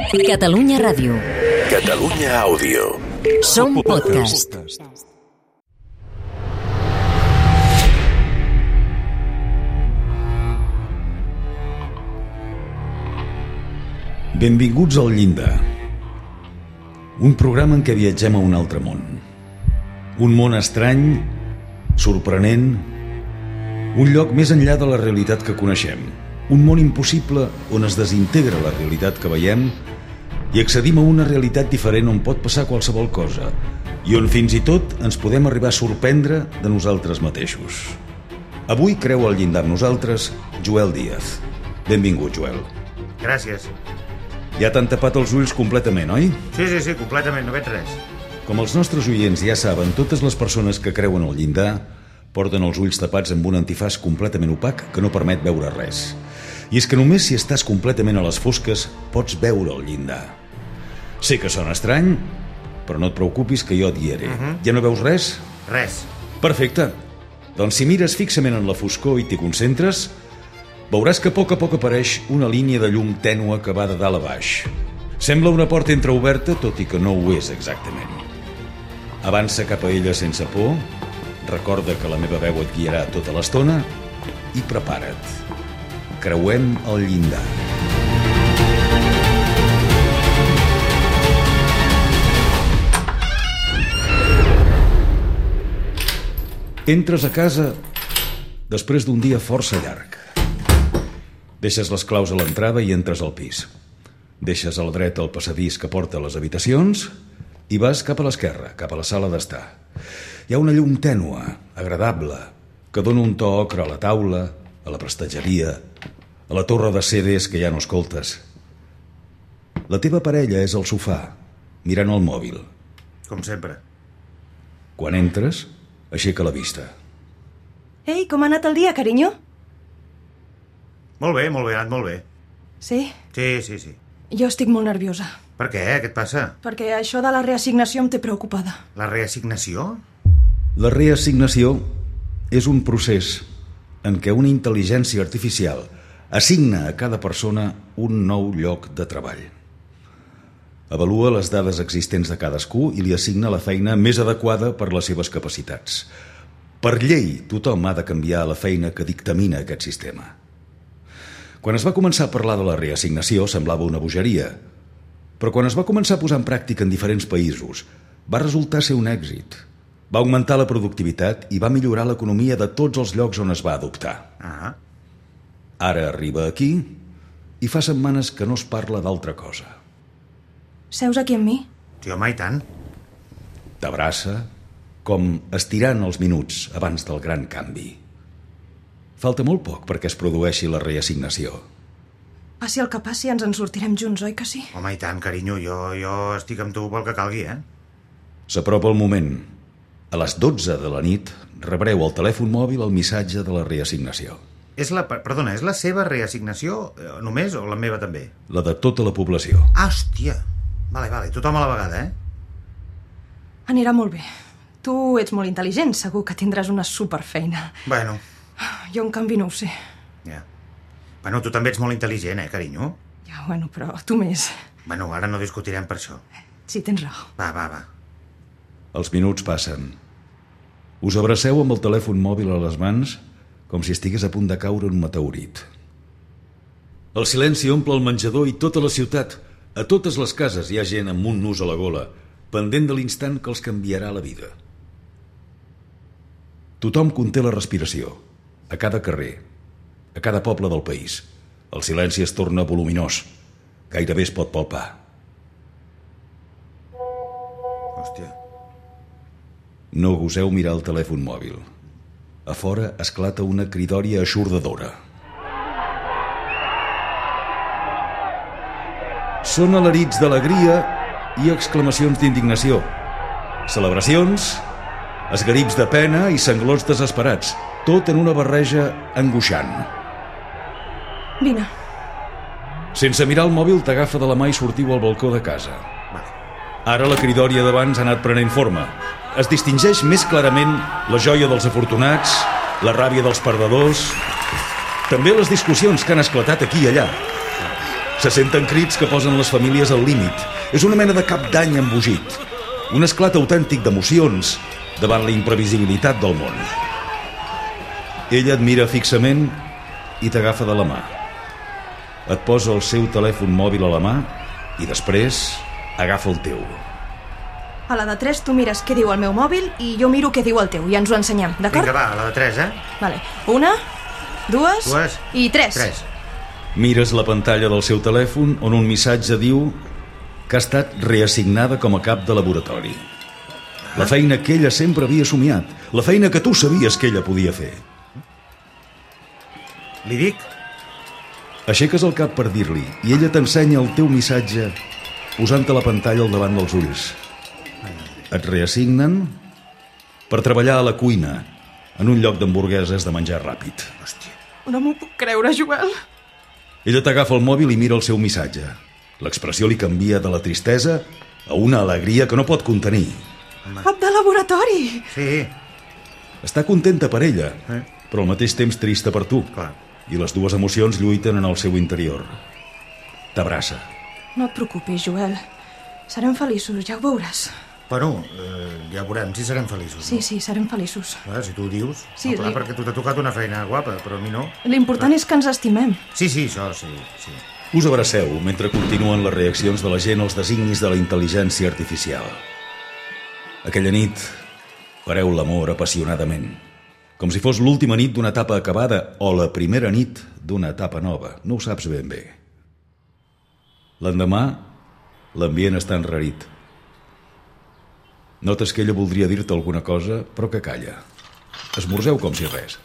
Catalunya Ràdio. Catalunya Àudio. Som podcast. Benvinguts al Llindar. Un programa en què viatgem a un altre món. Un món estrany, sorprenent, un lloc més enllà de la realitat que coneixem. Un món impossible on es desintegra la realitat que veiem i accedim a una realitat diferent on pot passar qualsevol cosa i on fins i tot ens podem arribar a sorprendre de nosaltres mateixos. Avui creu al llindar amb nosaltres Joel Díaz. Benvingut, Joel. Gràcies. Ja t'han tapat els ulls completament, oi? Sí, completament, no veig res. Com els nostres oients ja saben, totes les persones que creuen al llindar porten els ulls tapats amb un antifàs completament opac que no permet veure res. I és que només si estàs completament a les fosques pots veure el llindar. Sé que sona estrany, però no et preocupis que jo et guiaré. Ja no veus res? Res. Perfecte. Doncs si mires fixament en la foscor i t'hi concentres, veuràs que a poc apareix una línia de llum tènue que va de dalt a baix. Sembla una porta entreoberta, tot i que no ho és exactament. Avança cap a ella sense por, recorda que la meva veu et guiarà tota l'estona i prepara't. Creuem el llindar. Entres a casa després d'un dia força llarg. Deixes les claus a l'entrada i entres al pis. Deixes a la dreta el passadís que porta a les habitacions i vas cap a l'esquerra, cap a la sala d'estar. Hi ha una llum tènue, agradable, que dona un to ocre a la taula, a la prestatgeria, a la torre de CDs que ja no escoltes. La teva parella és al sofà, mirant el mòbil. Com sempre. Quan entres, aixeca la vista. Ei, com ha anat el dia, carinyo? Molt bé, ha anat molt bé. Sí? Sí. Jo estic molt nerviosa. Per què? Què et passa? Perquè això de la reassignació em té preocupada. La reassignació? La reassignació és un procés en què una intel·ligència artificial assigna a cada persona un nou lloc de treball. Avalua les dades existents de cadascú i li assigna la feina més adequada per les seves capacitats. Per llei, tothom ha de canviar la feina que dictamina aquest sistema. Quan es va començar a parlar de la reassignació semblava una bogeria, però quan es va començar a posar en pràctica en diferents països va resultar ser un èxit. Va augmentar la productivitat i va millorar l'economia de tots els llocs on es va adoptar. Ara arriba aquí i fa setmanes que no es parla d'altra cosa. Seus aquí amb mi? Sí, home, i tant. T'abraça, com estirant els minuts abans del gran canvi. Falta molt poc perquè es produeixi la reassignació. Passi el que passi, ens en sortirem junts, oi que sí? Home, i tant, carinyo, jo estic amb tu pel que calgui, S'apropa el moment. A les 12 de la nit rebreu al telèfon mòbil el missatge de la reassignació. Perdona, és la seva reassignació només o la meva també? La de tota la població. Hòstia! Vale, tothom a la vegada, Anirà molt bé. Tu ets molt intel·ligent, segur que tindràs una superfeina. Bueno. Jo, en canvi, no ho sé. Ja. Bueno, tu també ets molt intel·ligent, carinyo? Ja, bueno, però tu més. Bueno, ara no discutirem per això. Sí, tens raó. Va. Els minuts passen. Us abraceu amb el telèfon mòbil a les mans com si estigués a punt de caure un meteorit. El silenci omple el menjador i tota la ciutat. A totes les cases hi ha gent amb un nus a la gola, pendent de l'instant que els canviarà la vida. Tothom conté la respiració, a cada carrer, a cada poble del país. El silenci es torna voluminós, gairebé es pot palpar. Hòstia. No goseu mirar el telèfon mòbil. A fora esclata una cridòria eixordadora. Són alarits d'alegria i exclamacions d'indignació. Celebracions, esgarips de pena i sanglots desesperats, tot en una barreja angoixant. Vine. Sense mirar el mòbil t'agafa de la mà i sortiu al balcó de casa. Ara la cridòria d'abans ha anat prenent forma. Es distingeix més clarament la joia dels afortunats, la ràbia dels perdedors, també les discussions que han esclatat aquí i allà. Se senten crits que posen les famílies al límit. És una mena de cap d'any embogit. Un esclat autèntic d'emocions davant la imprevisibilitat del món. Ella et mira fixament i t'agafa de la mà. Et posa el seu telèfon mòbil a la mà i després agafa el teu. A la de 3 tu mires què diu el meu mòbil i jo miro què diu el teu i ens ho ensenyem, d'acord? Vinga, va, a la de 3, Vale. 1, 2 i 3. 3. Mires la pantalla del seu telèfon on un missatge diu que ha estat reassignada com a cap de laboratori. La feina que ella sempre havia somiat. La feina que tu sabies que ella podia fer. Li dic? Aixeques el cap per dir-li i ella t'ensenya el teu missatge posant-te la pantalla al davant dels ulls. Et reassignen per treballar a la cuina en un lloc d'hamburgueses de menjar ràpid. Hòstia. No m'ho puc creure, Joel. Ella t'agafa el mòbil i mira el seu missatge. L'expressió li canvia de la tristesa a una alegria que no pot contenir. Cap de laboratori! Sí, Està contenta per ella, però al mateix temps trista per tu. clar. I les dues emocions lluiten en el seu interior. T'abraça. No et preocupis, Joel. Serem feliços, ja ho veuràs. Bueno, ja veurem si serem feliços. Sí, sí, serem feliços. Clar, si tu ho dius. Sí, no, clar, sí. perquè tu t'ha tocat una feina guapa, però a mi no. L'important és que ens estimem. Sí, això, sí. Us abraceu mentre continuen les reaccions de la gent als designis de la intel·ligència artificial. Aquella nit fareu l'amor apassionadament, com si fos l'última nit d'una etapa acabada o la primera nit d'una etapa nova. No ho saps ben bé. L'endemà, l'ambient està enrarit. Notes que ella voldria dir-te alguna cosa, però que calla. Esmorzeu com si res.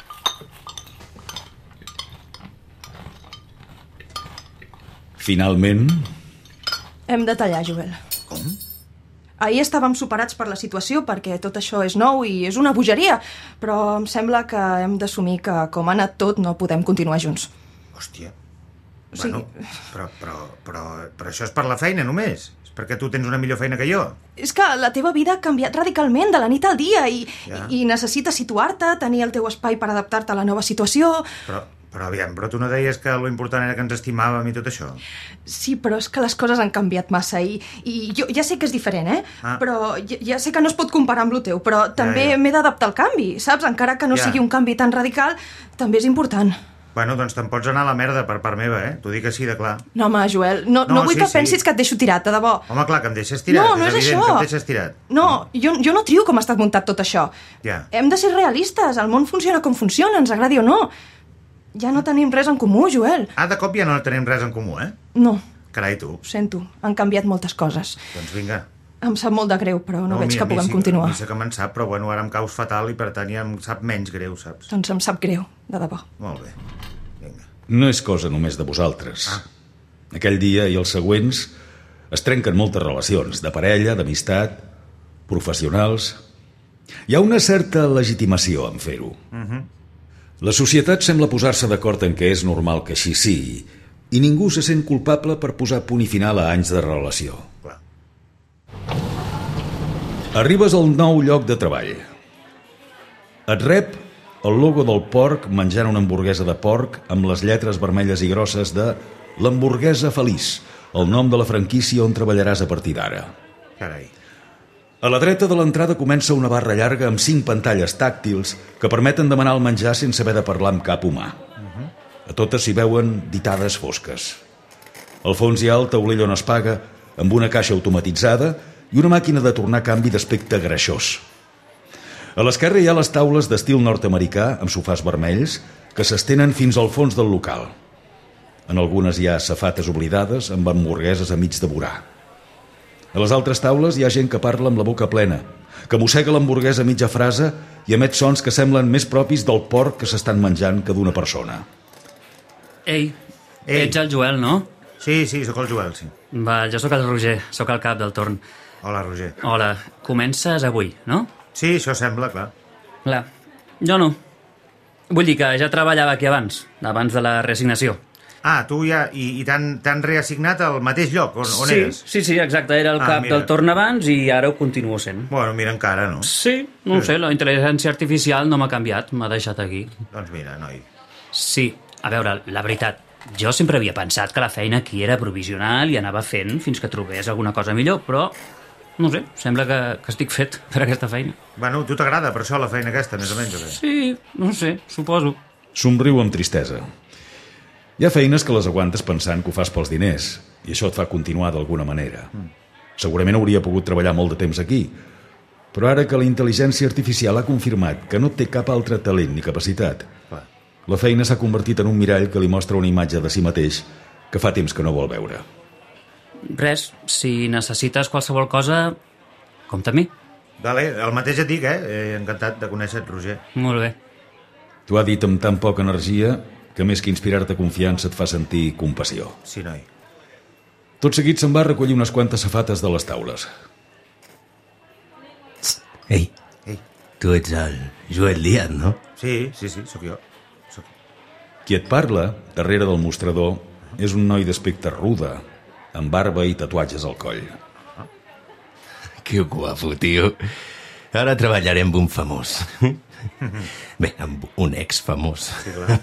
Finalment... Hem de tallar, Joel. Com? Ahir estàvem superats per la situació perquè tot això és nou i és una bogeria, però em sembla que hem d'assumir que, com ha anat tot, no podem continuar junts. Hòstia. Sí. Bueno, però això és per la feina només. És perquè tu tens una millor feina que jo. És que la teva vida ha canviat radicalment de la nit al dia Ja. i necessites situar-te, tenir el teu espai per adaptar-te a la nova situació. Però aviam, però tu no deies que lo important era que ens estimàvem i tot això? Sí, però és que les coses han canviat massa i jo ja sé que és diferent, Però ja sé que no es pot comparar amb lo teu, però també m'he d'adaptar al canvi, saps? Encara que no sigui un canvi tan radical, també és important. Bueno, doncs te'n pots anar a la merda per part meva, T'ho dic així de clar. No, home, Joel, no vull que pensis que et deixo tirat, de debò. Home, clar, que em deixes tirat. No és evident això. que em deixes tirat. No, jo no trio com ha estat muntat tot això. Ja. Hem de ser realistes, el món funciona com funciona, ens agradi o no. Ja no tenim res en comú, Joel. De cop ja no tenim res en comú, No, Carai, tu. ho sento, han canviat moltes coses. Doncs vinga. Em sap molt de greu, però no veig que puguem continuar. A mi sí que me'n sap, però bueno, ara em caus fatal i per tant ja em sap menys greu, saps? Doncs em sap greu, de debò. Molt bé. Vinga. No és cosa només de vosaltres. Aquell dia i els següents es trenquen moltes relacions, de parella, d'amistat, professionals. Hi ha una certa legitimació en fer-ho. La societat sembla posar-se d'acord en què és normal que així sigui i ningú se sent culpable per posar punt i final a anys de relació. Clar. Arribes al nou lloc de treball. Et rep el logo del porc menjant una hamburguesa de porc amb les lletres vermelles i grosses de l'hamburguesa feliç, el nom de la franquícia on treballaràs a partir d'ara. Carai. A la dreta de l'entrada comença una barra llarga amb 5 pantalles tàctils que permeten demanar el menjar sense haver de parlar amb cap humà. A totes s'hi veuen ditades fosques. Al fons hi ha el taulell on es paga, amb una caixa automatitzada i una màquina de tornar canvi d'aspecte greixós. A l'esquerra hi ha les taules d'estil nord-americà amb sofàs vermells que s'estenen fins al fons del local. En algunes hi ha safates oblidades amb hamburgueses a mig devorar. A les altres taules hi ha gent que parla amb la boca plena, que mossega l'hamburguesa a mitja frase i emet sons que semblen més propis del porc que s'estan menjant que d'una persona. Ei, ets el Joel, no? Sí, sóc el Joel, sí. Va, jo sóc el Roger, sóc el cap del torn. Hola, Roger. Hola, comences avui, no? Sí, això sembla, clar. Clar, jo no. Vull dir que ja treballava aquí abans de la reassignació. Tu ja... I t'han reassignat al mateix lloc on eres? Sí, exacte, era el cap del torn abans i ara ho continuo sent. Bueno, mira, encara, no? Sí, no ho sé, la intel·ligència artificial no m'ha canviat, m'ha deixat aquí. Doncs mira, noi. Sí, a veure, la veritat, Jo sempre havia pensat que la feina aquí era provisional i anava fent fins que trobés alguna cosa millor, però, no sé, sembla que estic fet per aquesta feina. Bueno, tu t'agrada per això la feina aquesta, més o menys, o què? Sí, no sé, suposo. Somriu amb tristesa. Hi ha feines que les aguantes pensant que ho fas pels diners, i això et fa continuar d'alguna manera. Segurament hauria pogut treballar molt de temps aquí, però ara que la intel·ligència artificial ha confirmat que no té cap altre talent ni capacitat, la feina s'ha convertit en un mirall que li mostra una imatge de si mateix que fa temps que no vol veure. Res, si necessites qualsevol cosa, compta amb mi. Vale, el mateix et dic, encantat de conèixer-te, Roger. Molt bé. T'ho ha dit amb tan poca energia que més que inspirar-te confiança et fa sentir compassió. Sí, noi. Tot seguit se'n va recollir unes quantes safates de les taules. Ei, Ei. tu ets el Joel Díaz, no? Sí, sóc jo. Qui et parla, darrere del mostrador, és un noi d'aspecte ruda, amb barba i tatuatges al coll. Que guapo, tio. Ara treballaré amb un famós. Bé, amb un ex-famós. Sí, clar.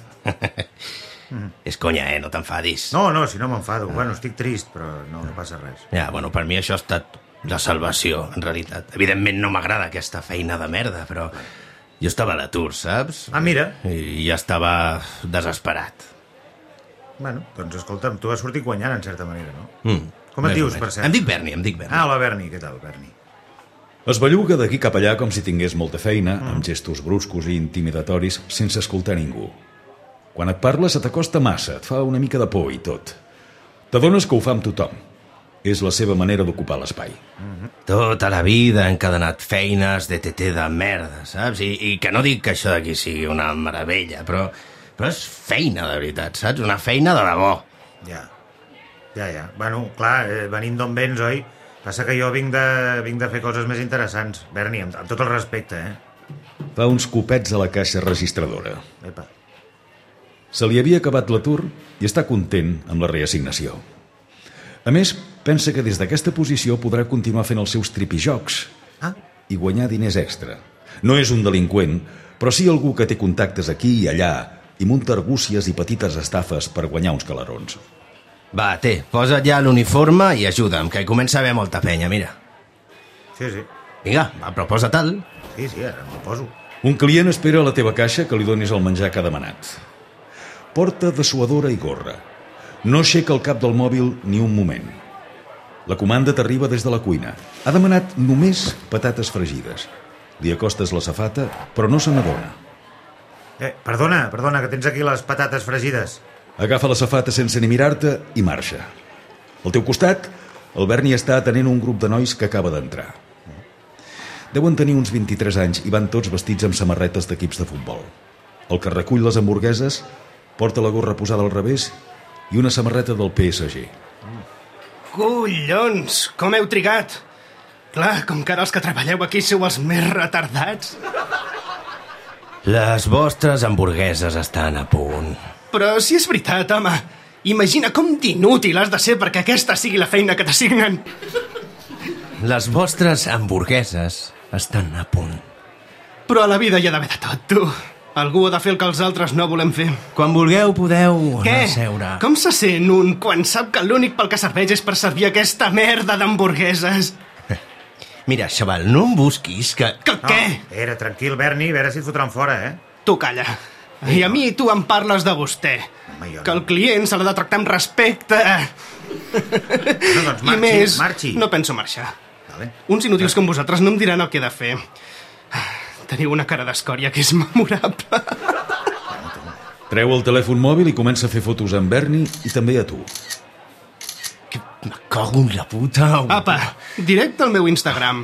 És conya, no t'enfadis. No, si no m'enfado. Bueno, estic trist, però no passa res. Ja, bueno, per mi això ha estat la salvació, en realitat. Evidentment no m'agrada aquesta feina de merda, però jo estava a l'atur, saps? Ah, mira. I ja estava desesperat. Bueno, doncs escolta'm, tu vas sortir guanyant, en certa manera, no? Com et dius, per cert? Em dic Berni. Ah, hola, Berni, què tal, Berni? Es belluga d'aquí cap allà com si tingués molta feina, amb gestos bruscos i intimidatoris, sense escoltar ningú. Quan et parla se t'acosta massa, et fa una mica de por i tot. T'adones que ho fa amb tothom. És la seva manera d'ocupar l'espai. Tota la vida ha encadenat feines de TT de merda, saps? I que no dic que això d'aquí sigui una meravella, però és feina de veritat, saps? Una feina de debò. Ja. Bueno, clar, venint d'on vens, oi? Passa que jo vinc de fer coses més interessants. Berni, amb tot el respecte, Fa uns copets a la caixa registradora. Epa. Se li havia acabat l'atur i està content amb la reassignació. A més, pensa que des d'aquesta posició podrà continuar fent els seus tripijocs i guanyar diners extra. No és un delinqüent, però sí algú que té contactes aquí i allà i munta argúcies i petites estafes per guanyar uns calarons. Va, posa't ja l'uniforme i ajuda'm, que hi comença a haver molta penya, mira. Sí. Vinga, va, però posa-te'l. Sí, ara me'l poso. Un client espera a la teva caixa que li donis el menjar que ha demanat. Porta dessuadora i gorra. No aixeca el cap del mòbil ni un moment. La comanda t'arriba des de la cuina. Ha demanat només patates fregides. Li acostes la safata, però no se n'adona. Perdona, que tens aquí les patates fregides. Agafa la safata sense ni mirar-te i marxa. Al teu costat, el Berni està atenent un grup de nois que acaba d'entrar. Deuen tenir uns 23 anys i van tots vestits amb samarretes d'equips de futbol. El que recull les hamburgueses porta la gorra posada al revés i una samarreta del PSG. Collons, com heu trigat? Clar, com que ara els que treballeu aquí sou els més retardats. Les vostres hamburgueses estan a punt. Però si és veritat, home, imagina com d'inútil has de ser perquè aquesta sigui la feina que t'assignen. Les vostres hamburgueses estan a punt. Però a la vida hi ha d'haver de tot, tu. Algú ha de fer el que els altres no volem fer. Quan vulgueu podeu Què? anar a seure. Com se sent un quan sap que l'únic pel que serveix és per servir aquesta merda d'hamburgueses? Mira, xaval, no em busquis que... Què? Era tranquil, Berni, a veure si et fotran fora, Tu calla. I a mi tu em parles de vostè. Home, jo no. Que el client se l'ha de tractar amb respecte. No, doncs I més, marxi. no penso marxar. Vale. Uns inútils com vosaltres no em diran el que he de fer. Teniu una cara d'escòria que és memorable. Treu el telèfon mòbil i comença a fer fotos amb Berni i també a tu. Me cago en la puta. Apa, directe al meu Instagram.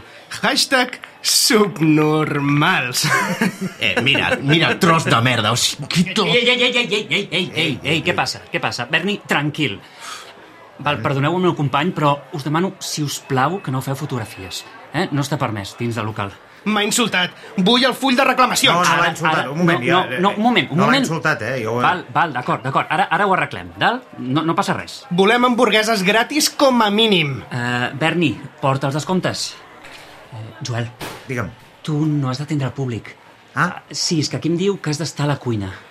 #subnormals. Mira el tros de merda. O sigui, Ei, què passa? Berni, tranquil. Val, perdoneu el meu company, però us demano, si us plau, que no feu fotografies. No està permès dins del local. M'ha insultat. Vull el full de reclamacions. No l'ha insultat. Un moment. Un moment. No l'ha insultat, Val, d'acord. Ara ho arreglem. No passa res. Volem hamburgueses gratis com a mínim. Berni, porta els descomptes. Joel. Digue'm. Tu no has d'atendre el públic. Ah? Sí, és que aquí em diu que has d'estar a la cuina.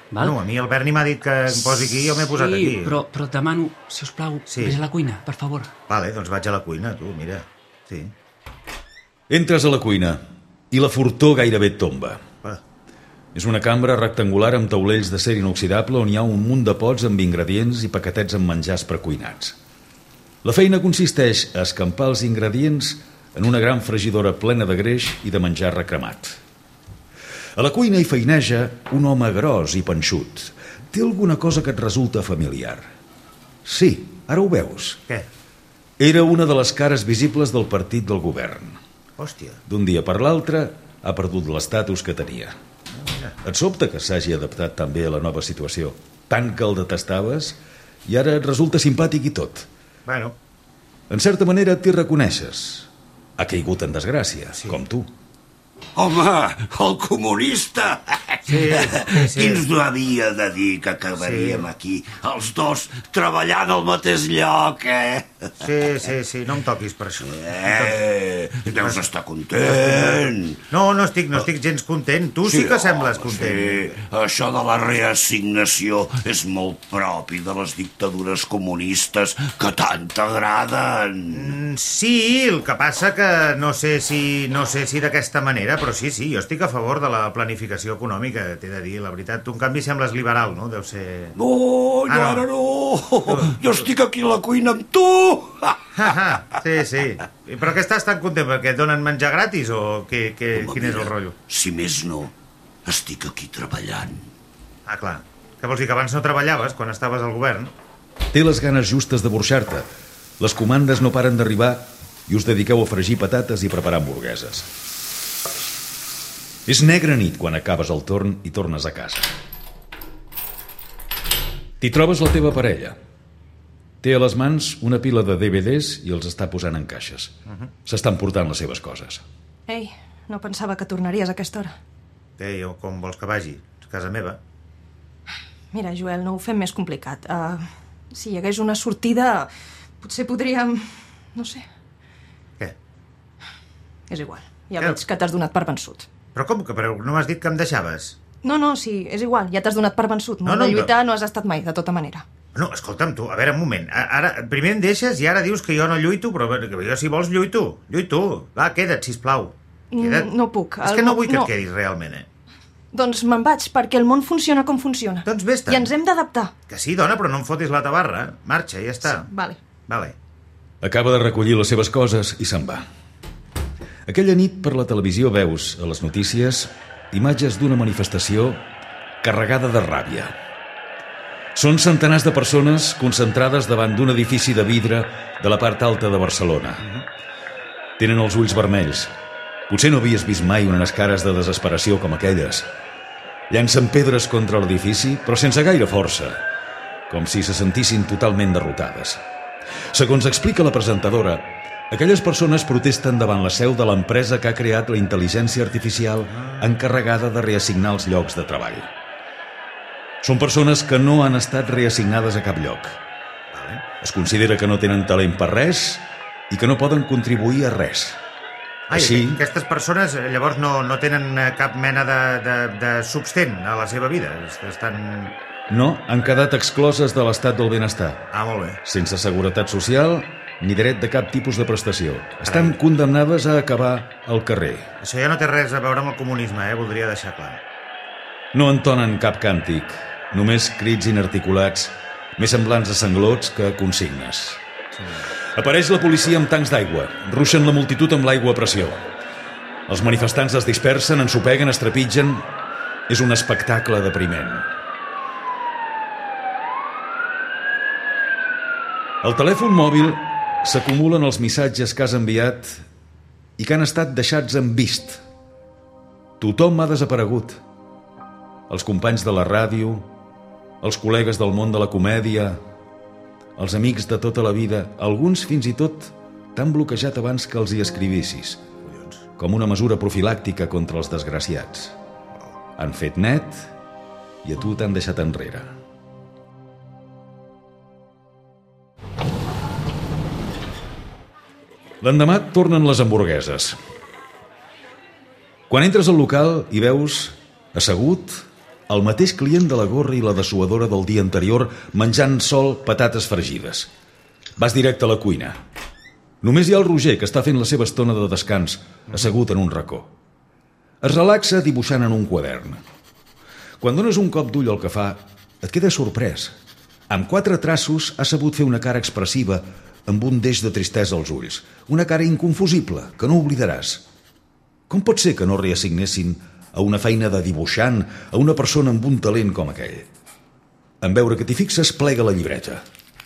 val? No, a mi el Berni m'ha dit que em posi aquí i jo m'he posat aquí. Sí, però et demano, si us plau, vés a la cuina, per favor. Vale, doncs vaig a la cuina, tu, mira. Sí. Entres a la cuina i la fortor gairebé et tomba. És una cambra rectangular amb taulells d'acer inoxidable on hi ha un munt de pots amb ingredients i paquetets amb menjars precuinats. La feina consisteix a escampar els ingredients en una gran fregidora plena de greix i de menjar recremat. A la cuina hi feineja un home gros i panxut. Té alguna cosa que et resulta familiar. Sí, ara ho veus. Què? Era una de les cares visibles del partit del govern. Hòstia. D'un dia per l'altre ha perdut l'estatus que tenia. Et sobta que s'hagi adaptat també a la nova situació. Tant que el detestaves i ara et resulta simpàtic i tot. Bueno. En certa manera t'hi reconeixes. Ha caigut en desgràcia, com tu. Home, el comunista! Sí. Qui ens ho havia de dir que acabaríem aquí, els dos treballant al mateix lloc, Sí, no em toquis per això. Deus estar content. No estic gens content. Tu sí que sembles content. Sí, això de la reassignació és molt propi de les dictadures comunistes que tant t'agraden. Sí, el que passa que no sé si d'aquesta manera, però sí, jo estic a favor de la planificació econòmica, t'he de dir, la veritat. Tu, en canvi, sembles liberal, no? Deu ser... No, ara no. Jo estic aquí a la cuina amb tu. Sí. Però què estàs tan content? Perquè et donen menjar gratis o quin és el rotllo? Si més no, estic aquí treballant. Ah, clar. Què vols dir, que abans no treballaves quan estaves al govern? Té les ganes justes de burxar-te. Les comandes no paren d'arribar i us dediqueu a fregir patates i preparar hamburgueses. És negra nit quan acabes el torn i tornes a casa. T'hi trobes la teva parella. Té a les mans una pila de DVDs i els està posant en caixes. S'estan portant les seves coses. Ei, no pensava que tornaries a aquesta hora. Ei, com vols que vagi? És casa meva. Mira, Joel, no ho fem més complicat. Si hi hagués una sortida, potser podríem... no sé. Què? És igual, ja veig que t'has donat per vençut. Però com que no m'has dit que em deixaves? No, sí, és igual, ja t'has donat per vençut. De lluitar no has estat mai, de tota manera. No, escolta'm, tu, a veure, un moment. Ara, primer em deixes i ara dius que jo no lluito, però jo, si vols, lluito. Va, queda't, sisplau. Queda't. No puc. És que no vull que et quedis realment, Doncs me'n vaig, perquè el món funciona com funciona. Doncs vés-te'n. I ens hem d'adaptar. Que sí, dona, però no em fotis la tabarra. Marxa, ja està. Sí, vale. Acaba de recollir les seves coses i se'n va. Aquella nit per la televisió veus, a les notícies, imatges d'una manifestació carregada de ràbia. Són centenars de persones concentrades davant d'un edifici de vidre de la part alta de Barcelona. Tenen els ulls vermells. Potser no havies vist mai unes cares de desesperació com aquelles. Llancen pedres contra l'edifici, però sense gaire força, com si se sentissin totalment derrotades. Segons explica la presentadora, aquelles persones protesten davant la seu de l'empresa que ha creat la intel·ligència artificial encarregada de reassignar els llocs de treball. Són persones que no han estat reassignades a cap lloc. Es considera que no tenen talent per res i que no poden contribuir a res. Així... Aquestes persones llavors no tenen cap mena de substent a la seva vida. No, han quedat excloses de l'estat del benestar. Ah, molt bé. Sense seguretat social ni dret de cap tipus de prestació. Estan condemnades a acabar al carrer. Això ja no té res a veure amb el comunisme, voldria deixar clar. No entonen cap càntic, només crits inarticulats, més semblants a sanglots que a consignes. Apareix la policia amb tancs d'aigua, ruixen la multitud amb l'aigua a pressió. Els manifestants es dispersen, ensopeguen, es trepitgen. És un espectacle depriment. Al telèfon mòbil s'acumulen els missatges que has enviat i que han estat deixats en vist. Tothom ha desaparegut. Els companys de la ràdio, els col·legues del món de la comèdia, els amics de tota la vida, alguns fins i tot t'han bloquejat abans que els hi escrivissis, com una mesura profilàctica contra els desgraciats. Han fet net i a tu t'han deixat enrere. L'endemà tornen les hamburgueses. Quan entres al local hi veus, assegut, el mateix client de la gorra i la dessuadora del dia anterior menjant sol patates fregides. Vas directe a la cuina. Només hi ha el Roger, que està fent la seva estona de descans, assegut en un racó. Es relaxa dibuixant en un quadern. Quan dones un cop d'ull al que fa, et quedes sorprès. Amb 4 traços ha sabut fer una cara expressiva amb un deix de tristesa als ulls. Una cara inconfusible, que no oblidaràs. Com pot ser que no reassignessin a una feina de dibuixant a una persona amb un talent com aquell? En veure que t'hi fixes, plega la llibreta.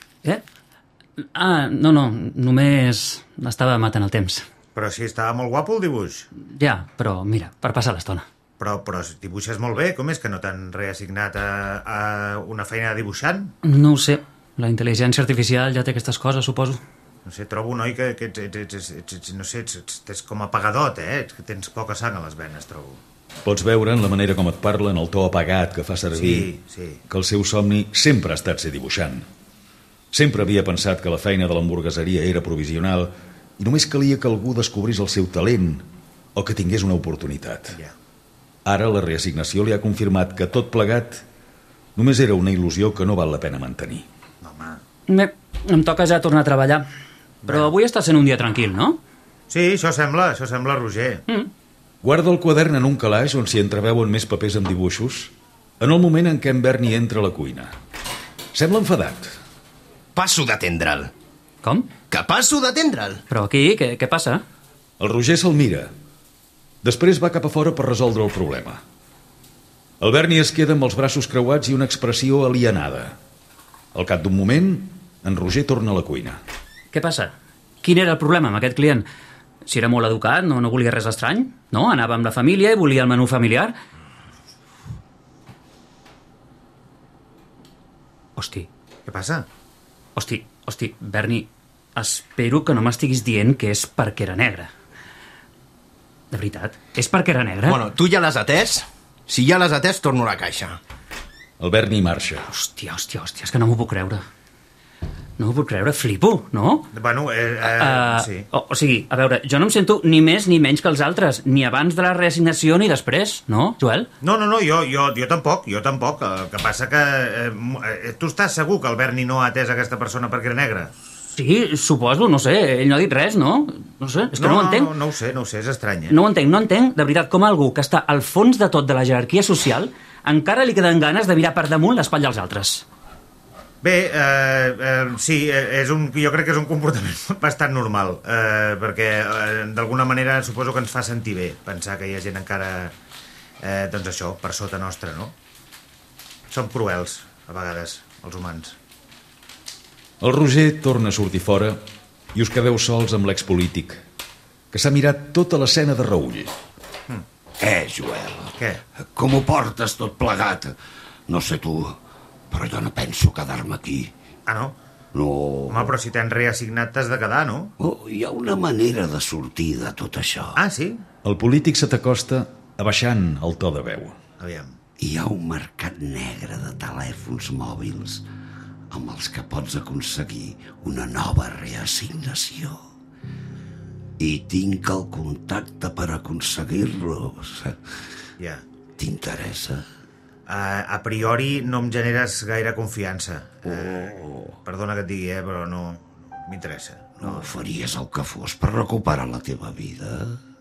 No, només estava matant el temps. Però si estava molt guapo el dibuix. Ja, però mira, per passar l'estona. Però dibuixes molt bé, com és que no t'han reassignat a una feina de dibuixant? No ho sé, la intel·ligència artificial ja té aquestes coses, suposo. No sé, trobo, noi, que ets com apagadot, que tens poca sang a les venes, trobo. Pots veure en la manera com et parla, en el to apagat que fa servir, sí. Que el seu somni sempre ha estat ser dibuixant. Sempre havia pensat que la feina de l'hamburgueseria era provisional i només calia que algú descobrís el seu talent o que tingués una oportunitat. Ja. Ara la reassignació li ha confirmat que tot plegat només era una il·lusió que no val la pena mantenir. Home. Bé, em toca ja tornar a treballar. Però avui està sent un dia tranquil, no? Sí, això sembla, Roger. Guarda el quadern en un calaix on s'hi entreveuen més papers amb dibuixos en el moment en què en Bernie entra a la cuina. Sembla enfadat. Passo d'atendre'l. Com? Que passo d'atendre'l. Però aquí, què passa? El Roger se'l mira. Després va cap a fora per resoldre el problema. El Bernie es queda amb els braços creuats i una expressió alienada. Al cap d'un moment, en Roger torna a la cuina. Què passa? Quin era el problema amb aquest client? Si era molt educat, no volia res estrany? No? Anava amb la família i volia el menú familiar? Hosti. Què passa? Hosti, Bernie, espero que no m'estiguis dient que és perquè era negre. De veritat, és perquè era negre? Bueno, tu ja l'has atès? Si ja l'has atès, torno a la caixa. El Bernie marxa. Hòstia, és que no m'ho puc creure. No m'ho puc creure, flipo, no? Bueno, sí. O sigui, a veure, jo no em sento ni més ni menys que els altres, ni abans de la reassignació ni després, no, Joel? No, jo tampoc. El que passa que... tu estàs segur que el Bernie no ha atès aquesta persona perquè era negra? Sí, suposo, no sé, ell no ha dit res, no? No sé, és que no ho entenc. No ho sé, és estrany, No ho entenc, de veritat, com algú que està al fons de tot de la jerarquia social encara li queden ganes de mirar per damunt l'espatlla als altres. Bé, sí, jo crec que és un comportament bastant normal, perquè d'alguna manera suposo que ens fa sentir bé pensar que hi ha gent encara, doncs això, per sota nostra, no? Som cruels, a vegades, els humans. El Roger torna a sortir fora i us quedeu sols amb l'expolític, que s'ha mirat tota l'escena de reull. Joel? Què? Com ho portes tot plegat? No sé tu, però jo no penso quedar-me aquí. Ah, no? No. Home, però si t'han reassignat t'has de quedar, no? Hi ha una manera de sortir de tot això. Ah, sí? El polític se t'acosta abaixant el to de veu. Aviam. Hi ha un mercat negre de telèfons mòbils amb els que pots aconseguir una nova reassignació. I tinc el contacte per aconseguir-los. Ja. T'interessa? A priori no em generes gaire confiança. Perdona que et digui, però no m'interessa. No faries el que fos per recuperar la teva vida?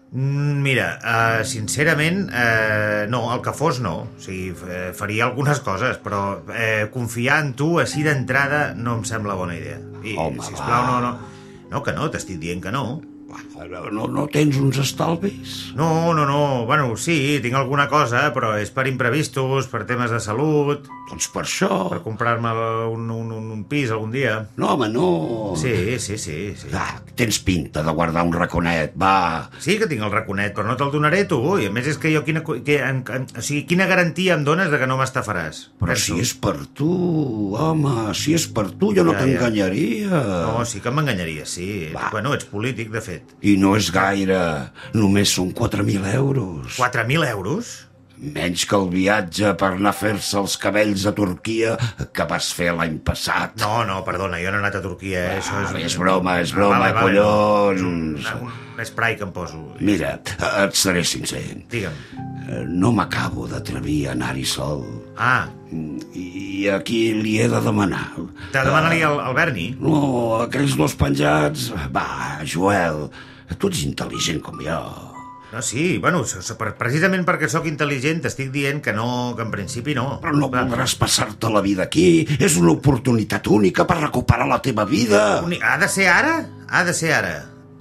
Mira, sincerament, no, el que fos no. O sigui, faria algunes coses, però confiar en tu així d'entrada no em sembla bona idea. I, home, sisplau, no. No, que no, t'estic dient que no. No tens uns estalvis? No. Bueno, sí, tinc alguna cosa, però és per imprevistos, per temes de salut... Doncs per això... Per comprar-me un pis algun dia. No, home, no... Sí. Tens pinta de guardar un raconet, va... Sí que tinc el raconet, però no te'l donaré, tu. I a més és que jo... quina garantia em dones de que no m'estafaràs? Però si és per tu, home, si és per tu, jo no t'enganyaria. No, sí que m'enganyaria, sí. Bueno, ets polític, de fet. I no és gaire. Només són 4.000 euros. 4.000 euros? Menys que el viatge per anar a fer-se els cabells a Turquia que vas fer l'any passat. No, perdona, jo no he anat a Turquia, Això és broma, collons. Un spray que em poso. Mira, et seré sincer. Digue'm. no m'acabo d'atrevir a anar-hi sol. Ah. I a qui li he de demanar? T'ha de demanar-li al Berni? No, aquells dos penjats... Va, Joel, tu ets intel·ligent com jo. No, sí, bueno, precisament perquè sóc intel·ligent t'estic dient que no, que en principi no. Però no voldràs passar-te la vida aquí. És una oportunitat única per recuperar la teva vida. Ha de ser ara? Ha de ser ara.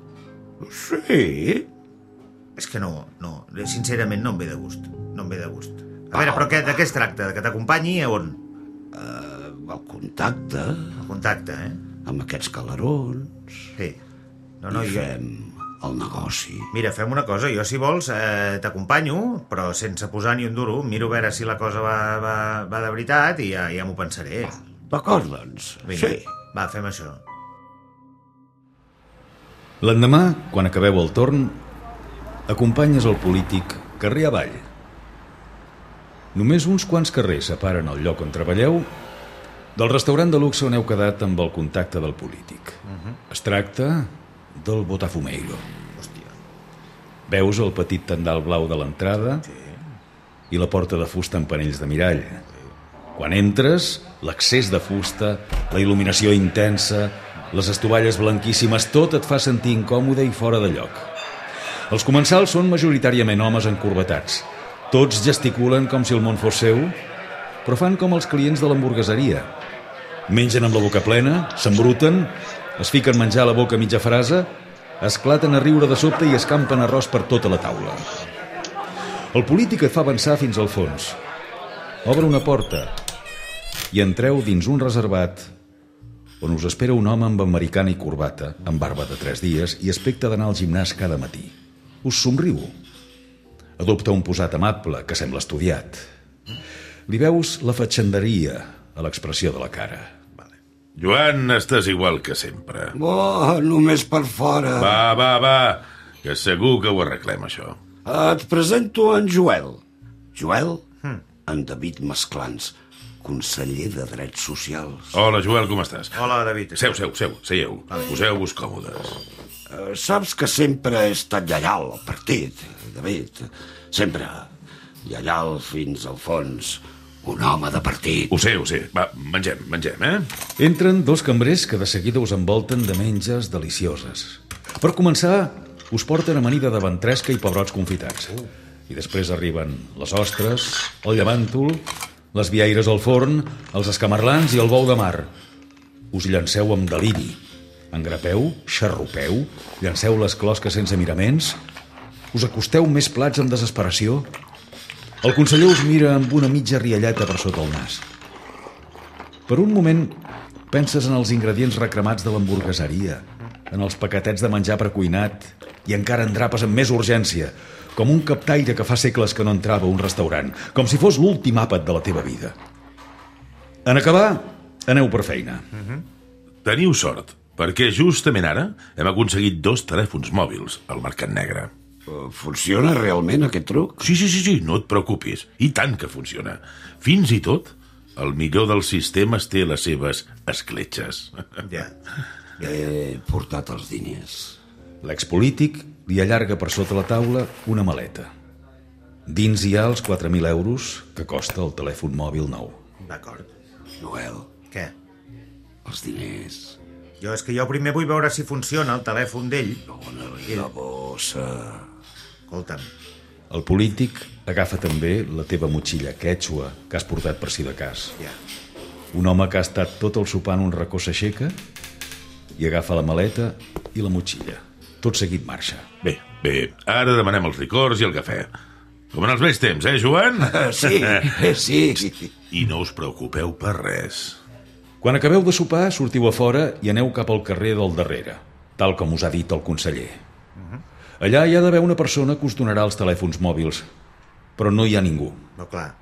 Sí. És que no, sincerament no em ve de gust. No em ve de gust. A veure, però de què es tracta? Que t'acompanyi a on? El contacte. El contacte, Amb aquests calarons. Sí. I fem el negoci. Mira, fem una cosa. Jo, si vols, t'acompanyo, però sense posar ni un duro. Miro a veure si la cosa va de veritat i ja m'ho pensaré. D'acord, doncs. Vinga, sí. Va, fem això. L'endemà, quan acabeu el torn, acompanyes el polític carrer avall. Només uns quants carrers separen el lloc on treballeu del restaurant de luxe on heu quedat amb el contacte del polític. Es tracta del Botafumeiro. Veus el petit tendal blau de l'entrada i la porta de fusta amb panells de mirall. Quan entres, l'accés de fusta, la il·luminació intensa, les estovalles blanquíssimes, tot et fa sentir incòmode i fora de lloc. Els comensals són majoritàriament homes encorbatats. Tots gesticulen com si el món fos seu, però fan com els clients de l'hamburgueseria. Mengen amb la boca plena, s'embruten, es fiquen menjar a la boca mitja frase, esclaten a riure de sobte i escampen arròs per tota la taula. El polític et fa avançar fins al fons. Obre una porta i entreu dins un reservat on us espera un home amb americana i corbata, amb barba de 3 dies i aspecte d'anar al gimnàs cada matí. Us somriu. Adopta un posat amable que sembla estudiat. Li veus la fatxenderia a l'expressió de la cara. Joan, estàs igual que sempre. Només per fora. Va, que segur que ho arreglem, això. Et presento en Joel. Joel, en David Masclans, conseller de Drets Socials. Hola, Joel, com estàs? Hola, David. Seieu, seieu. Poseu-vos còmodes. Saps que sempre he estat lleial al partit, David. Sempre lleial fins al fons. Un home de partit. Ho sé. Va, mengem, Entren 2 cambrers que de seguida us envolten de menges delicioses. Per començar, us porten amanida de ventresca i pebrots confitats. I després arriben les ostres, el llevàntol, les viaires al forn, els escamarlans i el bou de mar. Us llanceu amb deliri. Engrapeu, xarrupeu, llanceu les closques sense miraments, us acosteu més plats amb desesperació. El conseller us mira amb una mitja rialleta per sota el nas. Per un moment penses en els ingredients recremats de l'hamburgueseria, en els paquetets de menjar precuinat i encara en drapes amb més urgència, com un captaire que fa segles que no entrava a un restaurant, com si fos l'últim àpat de la teva vida. En acabar, aneu per feina. Teniu sort, perquè justament ara hem aconseguit 2 telèfons mòbils al Mercat Negre. Funciona realment aquest truc? Sí, no et preocupis. I tant que funciona. Fins i tot, el millor dels sistemes té les seves escletxes. Ja. He portat els diners. L'expolític li allarga per sota la taula una maleta. Dins hi ha els 4.000 euros que costa el telèfon mòbil nou. D'acord. Joel. Què? Els diners. És que jo primer vull veure si funciona el telèfon d'ell. Dóna-li la bossa. Escolta'm. El polític agafa també la teva motxilla quèchua que has portat per si de cas. Ja. Un home que ha estat tot el sopar en un racó s'aixeca i agafa la maleta i la motxilla. Tot seguit marxa. Bé, ara demanem els licors i el cafè. Com en els vells temps, Joan? Sí. I no us preocupeu per res. Quan acabeu de sopar, sortiu a fora i aneu cap al carrer del darrere, tal com us ha dit el conseller. Allà hi ha d'haver una persona que us donarà els telèfons mòbils, però no hi ha ningú. No, clar.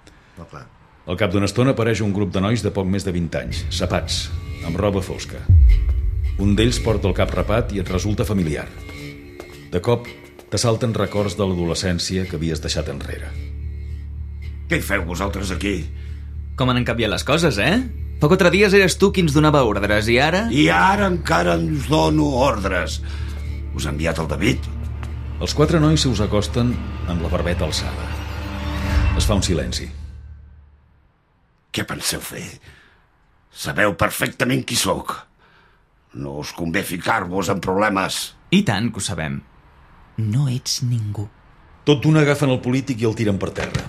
Al cap d'una estona apareix un grup de nois de poc més de 20 anys, sapats, amb roba fosca. Un d'ells porta el cap rapat i et resulta familiar. De cop, t'assalten records de l'adolescència que havies deixat enrere. Què hi feu vosaltres aquí? Com han canviat les coses, Fa 4 dies eres tu qui ens donava ordres, i ara... I ara encara ens dono ordres. Us ha enviat el David. Els 4 nois se us acosten amb la barbeta alçada. Es fa un silenci. Què penseu fer? Sabeu perfectament qui sóc. No us convé ficar-vos en problemes. I tant que ho sabem. No ets ningú. Tot d'una agafen el polític i el tiren per terra.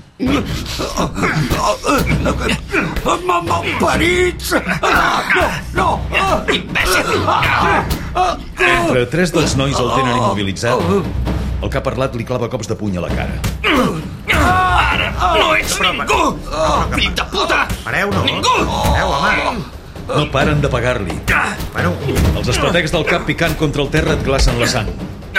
Malparits! No! Imbècil! Mentre 3 dels nois el tenen immobilitzat, el que ha parlat li clava cops de puny a la cara. No ets ningú! Fill de puta! Pareu, no? Ningú! Pareu, home! No paren de pegar-li. Bueno, Els espetecs del cap picant contra el terra et glacen la sang.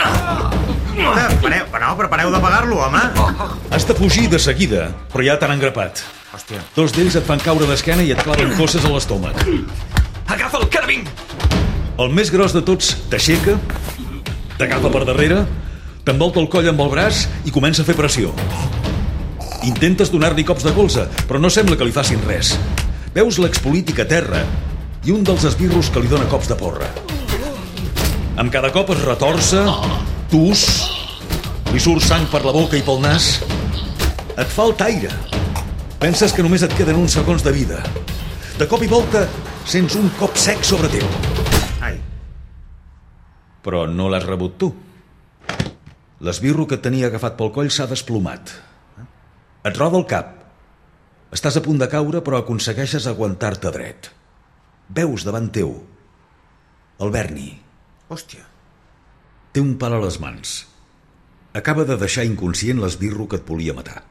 pareu de pagar-lo, home! Has de fugir de seguida, però ja t'han engrapat. Hòstia. 2 d'ells et fan caure d'esquena i et claven cosses a l'estómac. Agafa el carabín! El més gros de tots t'aixeca, t'agafa per darrere, t'envolta el coll amb el braç i comença a fer pressió. Intentes donar-li cops de colze, però no sembla que li facin res. Veus l'expolític a terra i un dels esbirros que li dona cops de porra. Amb cada cop es retorça, tus, li surt sang per la boca i pel nas. Et falta aire. Penses que només et queden uns segons de vida. De cop i volta sents un cop sec sobre teu. Ai. Però no l'has rebut tu. L'esbirro que et tenia agafat pel coll s'ha desplomat. Et roda el cap. Estàs a punt de caure, però aconsegueixes aguantar-te dret. Veus davant teu el Berni. Hòstia. Té un pal a les mans. Acaba de deixar inconscient l'esbirro que et volia matar.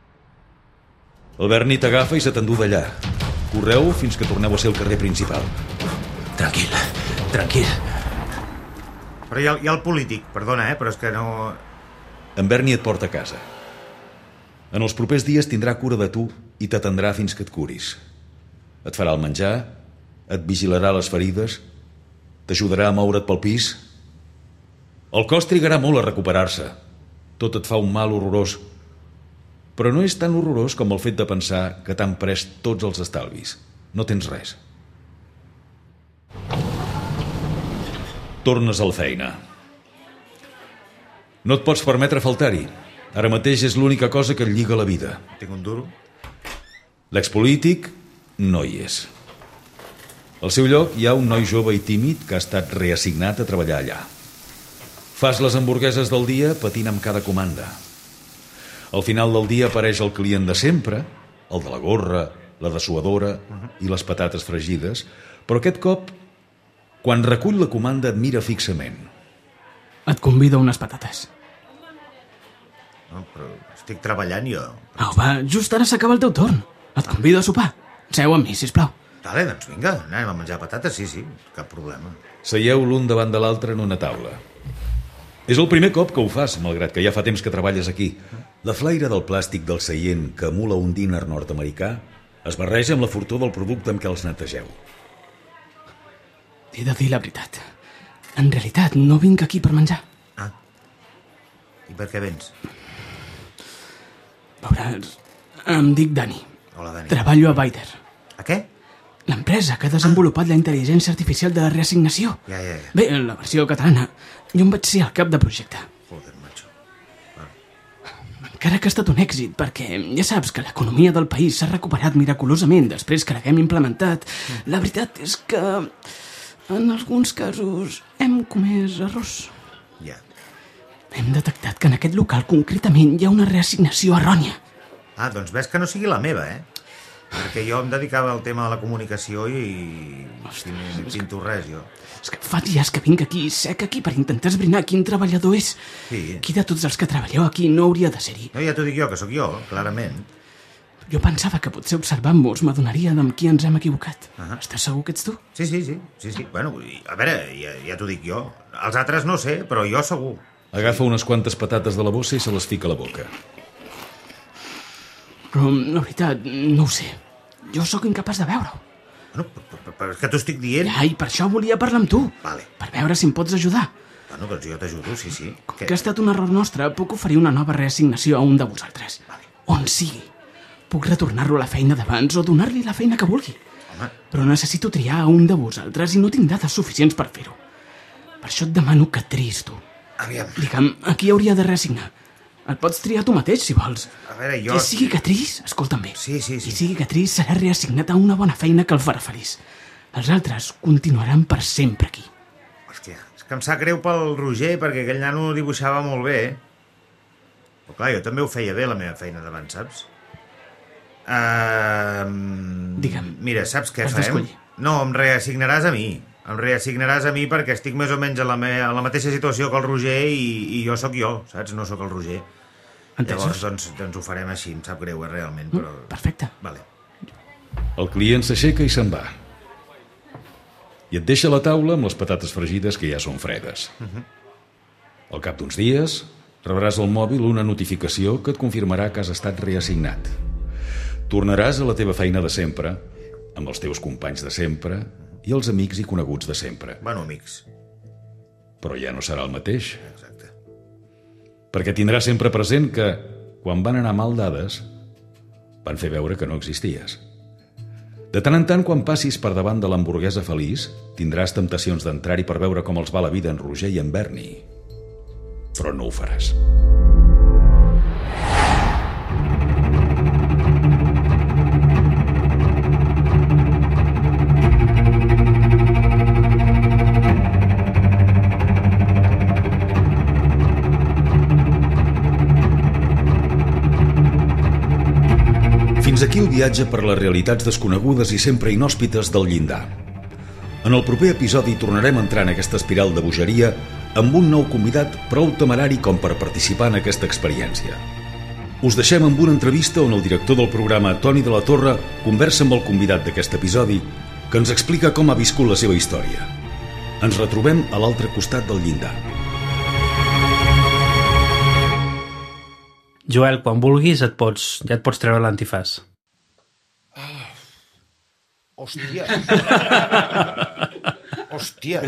El Berni t'agafa i se t'endú d'allà. Correu fins que torneu a ser al carrer principal. Tranquil. Però hi ha el polític, perdona, però és que no... En Berni et porta a casa. En els propers dies tindrà cura de tu i t'atendrà fins que et curis. Et farà el menjar, et vigilarà les ferides, t'ajudarà a moure't pel pis. El cos trigarà molt a recuperar-se. Tot et fa un mal horrorós. Però no és tan horrorós com el fet de pensar que t'han pres tots els estalvis. No tens res. Tornes a la feina. No et pots permetre faltar-hi. Ara mateix és l'única cosa que et lliga la vida. Tinc un duro. L'expolític no hi és. Al seu lloc hi ha un noi jove i tímid que ha estat reassignat a treballar allà. Fas les hamburgueses del dia patint amb cada comanda. Al final del dia apareix el client de sempre, el de la gorra, la dessuadora i les patates fregides, però aquest cop, quan recull la comanda, et mira fixament. Et convido a unes patates. No, però estic treballant jo. Au, va, just ara s'acaba el teu torn. Et convido a sopar. Seu amb mi, sisplau. Vale, doncs vinga, anem a menjar patates, sí, cap problema. Seieu l'un davant de l'altre en una taula. És el primer cop que ho fas, malgrat que ja fa temps que treballes aquí. La flaire del plàstic del seient que emula un diner nord-americà es barreja amb la fortor del producte amb què els netegeu. T'he de dir la veritat. En realitat, no vinc aquí per menjar. Ah. I per què vens? Veuràs, em dic Dani. Hola, Dani. Treballo a Baider. A què? L'empresa que ha desenvolupat la intel·ligència artificial de la reassignació. Ja. Bé, la versió catalana. Jo em vaig ser el cap de projecte. Joder, macho. Encara que ha estat un èxit, perquè ja saps que l'economia del país s'ha recuperat miraculosament després que l'haguem implementat, la veritat és que en alguns casos hem comès errors. Ja. Hem detectat que en aquest local concretament hi ha una reassignació errònia. Ah, doncs ves que no sigui la meva, Perquè jo em dedicava al tema de la comunicació i pinto res, jo. És que fa dies que vinc aquí, sec aquí, per intentar esbrinar quin treballador és. Sí. Qui de tots els que treballeu aquí no hauria de ser-hi? No, ja t'ho dic jo, que sóc jo, clarament. Jo pensava que potser observant-vos m'adonaria amb qui ens hem equivocat. Estàs segur que ets tu? Sí. Bueno, a veure, ja t'ho dic jo. Els altres no sé, però jo segur. Agafa unes quantes patates de la bossa i se les fica a la boca. Però, la veritat, no ho sé. Jo sóc incapaç de veure-ho. Bueno, però és que t'ho estic dient. Ja, i per això volia parlar amb tu. Vale. Per veure si em pots ajudar. Bueno, doncs jo t'ajudo, sí. Com que ha estat un error nostre, puc oferir una nova reassignació a un de vosaltres. Vale. On sigui. Puc retornar-lo a la feina d'abans o donar-li la feina que vulgui. Home. Però necessito triar a un de vosaltres i no tinc dades suficients per fer-ho. Per això et demano que triïs tu. Aviam. Digue'm, aquí hauria de reassignar. El pots triar tu mateix, si vols. A veure, jo... Qui sigui que triïs, escolta'm bé. Sí. Qui sigui que triïs serà reassignat a una bona feina que el farà feliç. Els altres continuaran per sempre aquí. Hòstia, és que em sap greu pel Roger, perquè aquell nano dibuixava molt bé. Però clar, jo també ho feia bé, la meva feina d'abans, saps? Digue'm. Mira, saps què Has farem? d'escollir. No, em reassignaràs a mi. Em reassignaràs a mi perquè estic més o menys en la mateixa situació que el Roger i jo sóc jo, saps? No sóc el Roger. Entesos? Llavors, doncs ho farem així, em sap greu, realment, però... Perfecte. Vale. El client s'aixeca i se'n va. I et deixa a la taula amb les patates fregides que ja són fredes. Al cap d'uns dies, rebràs al mòbil una notificació que et confirmarà que has estat reassignat. Tornaràs a la teva feina de sempre, amb els teus companys de sempre i els amics i coneguts de sempre. Bueno, amics. Però ja no serà el mateix. Exacte. Perquè tindràs sempre present que, quan van anar mal dades, van fer veure que no existies. De tant en tant, quan passis per davant de l'hamburguesa feliç, tindràs temptacions d'entrar-hi per veure com els va la vida en Roger i en Bernie. Però no ho faràs. Fins aquí el viatge per les realitats desconegudes i sempre inhòspites del llindar. En el proper episodi tornarem a entrar en aquesta espiral de bogeria amb un nou convidat prou temerari com per participar en aquesta experiència. Us deixem amb una entrevista on el director del programa, Toni de la Torre, conversa amb el convidat d'aquest episodi que ens explica com ha viscut la seva història. Ens retrobem a l'altre costat del llindar. Joel, quan vulguis ja et pots treure l'antifàs. Hòstia. Hòstia.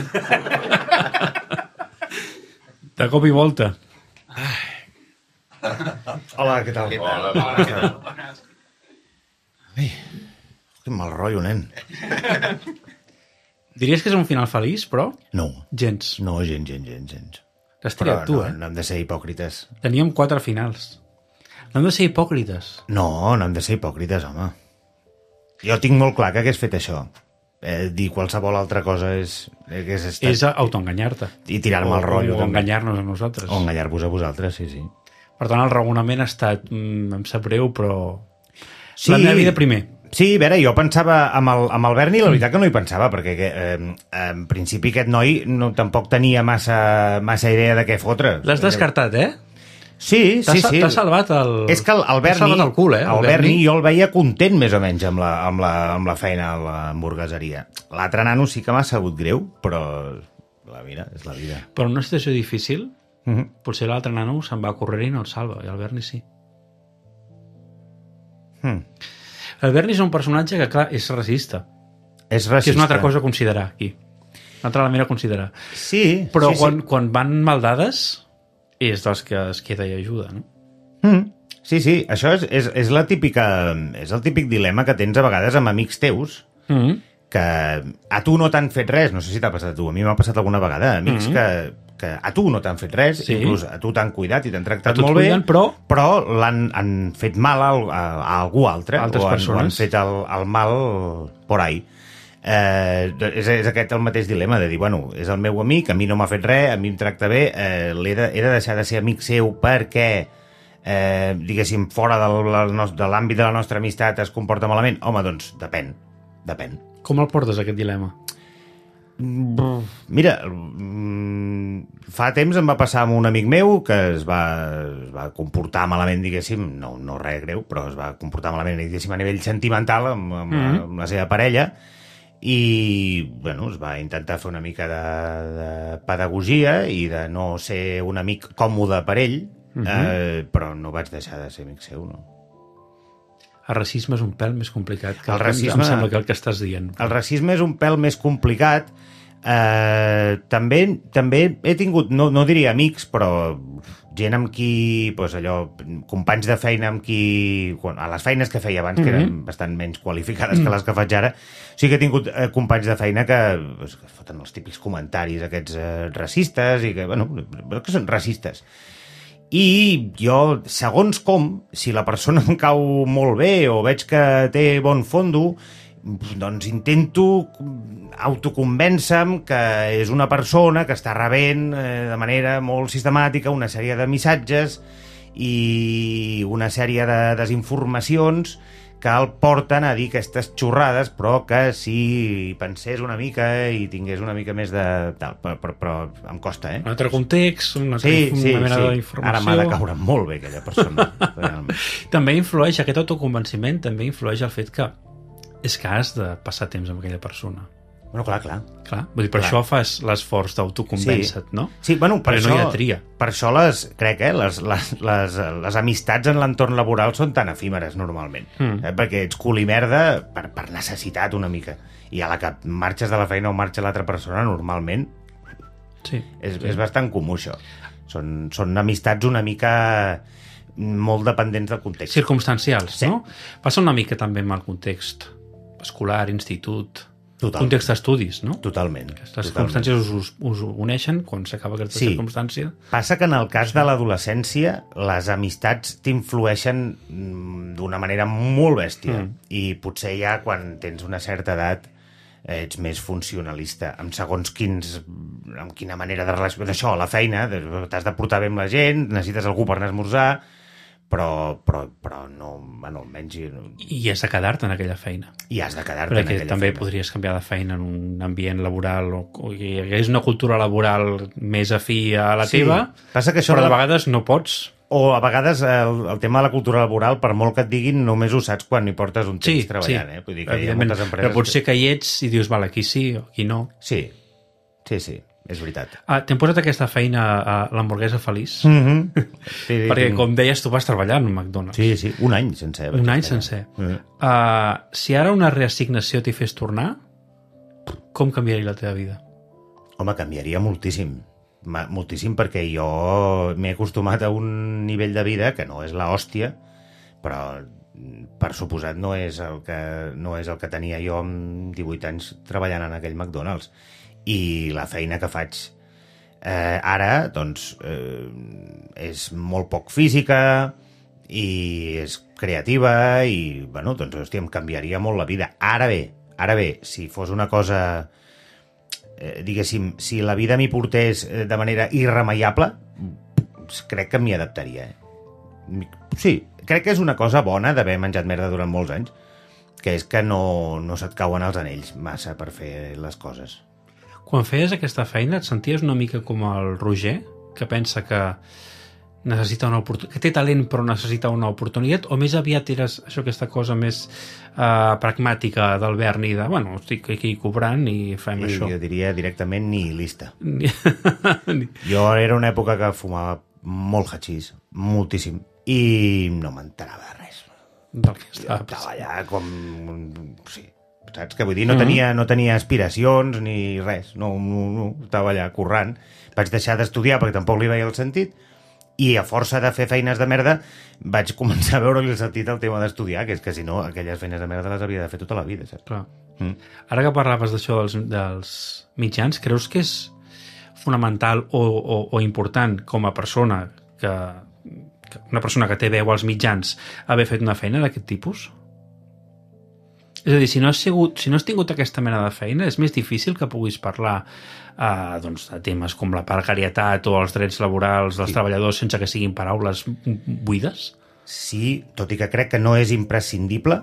De cop i volta. Hola, què tal? Hola. Ai, quin mal rotllo, nen. Diries que és un final feliç, però? No. Gens. No, gens. L'has triat tu, No hem de ser hipòcrites. Teníem 4 finals. No hem de ser hipòcrites. No hem de ser hipòcrites, home. Jo tinc molt clar que hagués fet això. Dir qualsevol altra cosa és autoenganyar-te. I tirar-me el rotllo. O enganyar-nos a nosaltres. O enganyar-vos a vosaltres, sí. Per tant, el raonament ha estat... em sap greu, però... Sí. La meva vida primer. Sí, a veure, jo pensava amb el Bernie, la veritat que no hi pensava, perquè en principi aquest noi tampoc tenia massa idea de què fotre. L'has descartat, eh? Sí. T'ha salvat el... És que el Bernie... T'ha salvat el cul, eh? El Bernie jo el veia content, més o menys, amb la feina a l'hamburgueseria. L'altre nano sí que m'ha sabut greu, però... Mira, és la vida. Però en una situació difícil, potser l'altre nano se'n va a córrer i no el salva, i el Bernie sí. El Bernie és un personatge que, clar, és racista. És racista. Que és una altra cosa a considerar, aquí. Una altra element a considerar. Sí. Però quan van mal dades, és dels que es queda i ajuda, no? Sí, això és la típica... És el típic dilema que tens a vegades amb amics teus, que a tu no t'han fet res, no sé si t'ha passat a tu, a mi m'ha passat alguna vegada, amics que a tu no t'han fet res, inclús a tu t'han cuidat i t'han tractat molt bé, però han fet mal a algú altre, o han fet el mal por ahí. És aquest el mateix dilema de dir, bueno, és el meu amic, a mi no m'ha fet res, a mi em tracta bé, he de deixar de ser amic seu perquè diguéssim, fora de l'àmbit de la nostra amistat es comporta malament? Home, doncs, depèn. Com el portes, aquest dilema? Mira, fa temps em va passar amb un amic meu que es va comportar malament, diguéssim, no res greu, però es va comportar malament, diguéssim, a nivell sentimental amb la seva parella, i bueno, es va intentar fer una mica de pedagogia i de no ser un amic còmode per ell, però no vaig deixar de ser amic seu, no. El racisme és un pèl més complicat que em sembla que el que estàs dient. El racisme és un pèl més complicat, També he tingut, no diria amics, però gent amb qui, doncs allò, companys de feina amb qui, a les feines que feia abans, que eren bastant menys qualificades que les que faig ara, sí que he tingut companys de feina que foten els típics comentaris aquests racistes, i que són racistes. I jo, segons com, si la persona em cau molt bé o veig que té bon fondo, doncs intento autoconvèncer-me que és una persona que està rebent de manera molt sistemàtica una sèrie de missatges i una sèrie de desinformacions que el porten a dir aquestes xorrades, però que si pensés una mica i tingués una mica més de... Però em costa, Un altre context, una mena d'informació... Ara m'ha de caure molt bé aquella persona. També influeix, aquest autoconvenciment, també influeix el fet que és que has de passar temps amb aquella persona. Bueno, clar. Vull dir, per això fas l'esforç d'autoconvèncer-te, no? Sí, bueno, per això... no hi ha tria. Per això les amistats en l'entorn laboral són tan efímeres, normalment. Perquè ets cul i merda per necessitat, una mica. I a la que marxes de la feina o marxa l'altra persona, normalment, és bastant comú, això. Són amistats una mica molt dependents del context. Circumstancials, no? Passa una mica també amb el context escolar, institut, context d'estudis, no? Totalment. Les circumstàncies us uneixen quan s'acaba aquesta circumstància. Passa que en el cas de l'adolescència les amistats t'influeixen d'una manera molt bèstia i potser ja quan tens una certa edat ets més funcionalista amb segons amb quina manera de relació. Això, a la feina, t'has de portar bé amb la gent, necessites algú per anar a esmorzar, però no, almenys... I has de quedar-te en aquella feina. I has de quedar-te en aquella feina. Perquè també podries canviar de feina en un ambient laboral o hi hagués una cultura laboral més afí a la teva, passa que això però de vegades no pots. O a vegades el tema de la cultura laboral, per molt que et diguin, només ho saps quan hi portes un temps treballant. Vull dir que hi ha moltes empreses... Però potser que hi ets i dius, val, aquí sí o aquí no. Sí. És veritat. T'hem posat aquesta feina a l'hamburguesa feliç? Perquè, com deies, tu vas treballar en un McDonald's. Sí, un any sencer. Un any sencer. Si ara una reassignació t'hi fes tornar, com canviaria la teva vida? Home, canviaria moltíssim. Moltíssim, perquè jo m'he acostumat a un nivell de vida que no és l'hòstia, però per suposat no és el que tenia jo amb 18 anys treballant en aquell McDonald's. I la feina que faig ara, doncs, és molt poc física i és creativa i, doncs, hòstia, em canviaria molt la vida. Ara bé, si fos una cosa, diguéssim, si la vida m'hi portés de manera irremeiable, crec que m'hi adaptaria. Sí, crec que és una cosa bona d'haver menjat merda durant molts anys, que és que no se't cauen els anells massa per fer les coses. Quan feies aquesta feina et senties una mica com el Roger, que pensa que necessita una oportunitat, que té talent però necessita una oportunitat, o més aviat eres aquesta cosa més pragmàtica del Berni de, estic aquí cobrant i fem això? Jo diria directament nihilista. Jo era una època que fumava molt hachís, moltíssim, i no m'enterava de res. Del que estava allà com... Sí. Saps? Que vull dir, no tenia aspiracions ni res, no, estava allà currant. Vaig deixar d'estudiar perquè tampoc li veia el sentit i a força de fer feines de merda vaig començar a veure-li el sentit al tema d'estudiar, que és que si no aquelles feines de merda les havia de fer tota la vida, saps? Clar. Ara que parlaves d'això dels mitjans, creus que és fonamental o important com a persona que una persona que té veu als mitjans haver fet una feina d'aquest tipus? És a dir, si no has tingut aquesta mena de feina, és més difícil que puguis parlar de temes com la precarietat o els drets laborals dels treballadors sense que siguin paraules buides? Sí, tot i que crec que no és imprescindible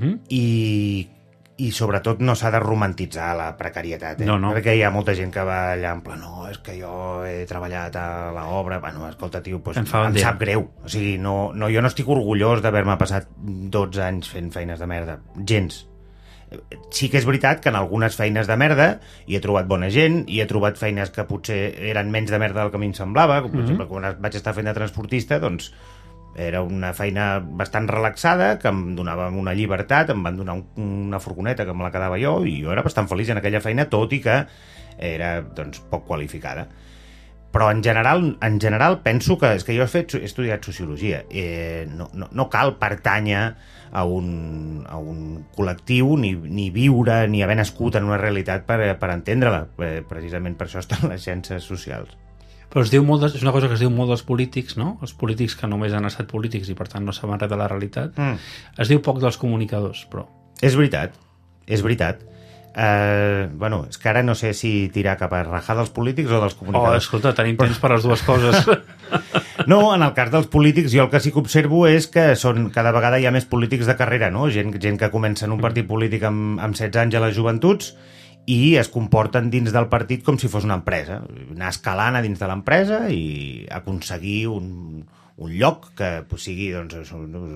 i sobretot no s'ha de romantitzar la precarietat. No. Perquè hi ha molta gent que va allà en plan, no, és que jo he treballat a l'obra, escolta, tio, em sap greu. O sigui, jo no estic orgullós d'haver-me passat 12 anys fent feines de merda. Gens. Sí que és veritat que en algunes feines de merda hi he trobat bona gent, i he trobat feines que potser eren menys de merda del que a mi em semblava, com per exemple, quan vaig estar fent de transportista, doncs era una feina bastant relaxada, que em donava una llibertat, em van donar una furgoneta que me la quedava jo, i jo era bastant feliç en aquella feina, tot i que era doncs, poc qualificada. Però en general penso que... És que jo he estudiat sociologia. No cal pertànyer a un col·lectiu, ni viure, ni haver nascut en una realitat per entendre-la. Precisament per això estan les ciències socials. Però és una cosa que es diu molt dels polítics, no? Els polítics que només han estat polítics i per tant no saben res de la realitat. Es diu poc dels comunicadors, però... És veritat. És que ara no sé si tirar cap a rajar dels polítics o dels comunicadors. Escolta, tenim temps per les dues coses. No, en el cas dels polítics jo el que sí que observo és que cada vegada hi ha més polítics de carrera, no? Gent que comença en un partit polític amb 16 anys a les joventuts i es comporten dins del partit com si fos una empresa. Anar escalant a dins de l'empresa i aconseguir un lloc que sigui doncs,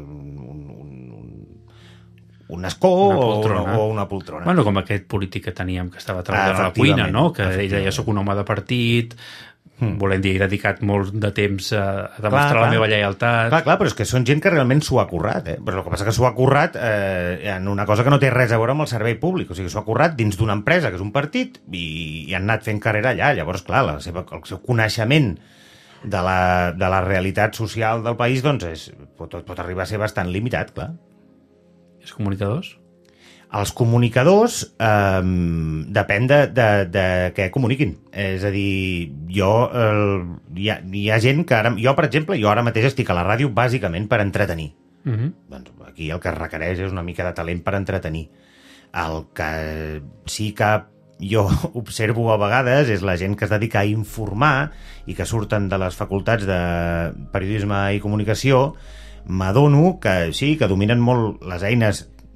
un escó o una poltrona. Bueno, com aquest polític que teníem que estava treballant a la cuina, no? Que ell deia, soc un home de partit, volem dir, he dedicat molt de temps a demostrar la meva lleialtat. Clar, però és que són gent que realment s'ho ha currat, Però el que passa que s'ho ha currat en una cosa que no té res a veure amb el servei públic, o sigui, s'ho ha currat dins d'una empresa, que és un partit, i han anat fent carrera allà. Llavors, clar, el seu coneixement de la realitat social del país doncs pot arribar a ser bastant limitat, clar. I els comunicadors? Els comunicadors depèn de què comuniquin. És a dir, hi ha gent que jo, per exemple, ara mateix estic a la ràdio bàsicament per entretenir. Doncs aquí el que es requereix és una mica de talent per entretenir. El que sí que jo observo a vegades és la gent que es dedica a informar i que surten de les facultats de periodisme i comunicació. M'adono que sí, que dominen molt les eines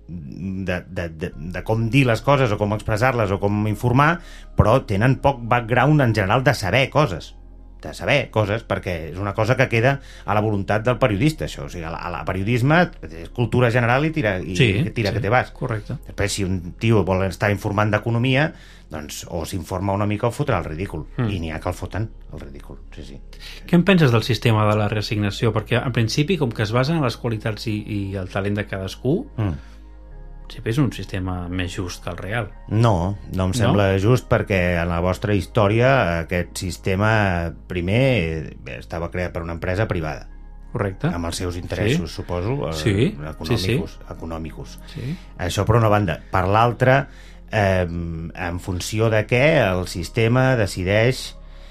de com dir les coses o com expressar-les o com informar, però tenen poc background en general de saber coses, perquè és una cosa que queda a la voluntat del periodista, això. O sigui, a la periodisme és cultura general i tira que te vas. Correcte. Després, si un tio vol estar informant d'economia, doncs o s'informa una mica o fotrà el ridícul. I n'hi ha que el foten, el ridícul. Sí. Què en penses del sistema de la reassignació? Perquè, en principi, com que es basa en les qualitats i el talent de cadascú, sempre és un sistema més just que el real. No em sembla just, perquè en la vostra història aquest sistema primer estava creat per una empresa privada. Correcte. Amb els seus interessos, suposo, econòmicos. Sí. Això per una banda. Per l'altra, en funció de què el sistema decideix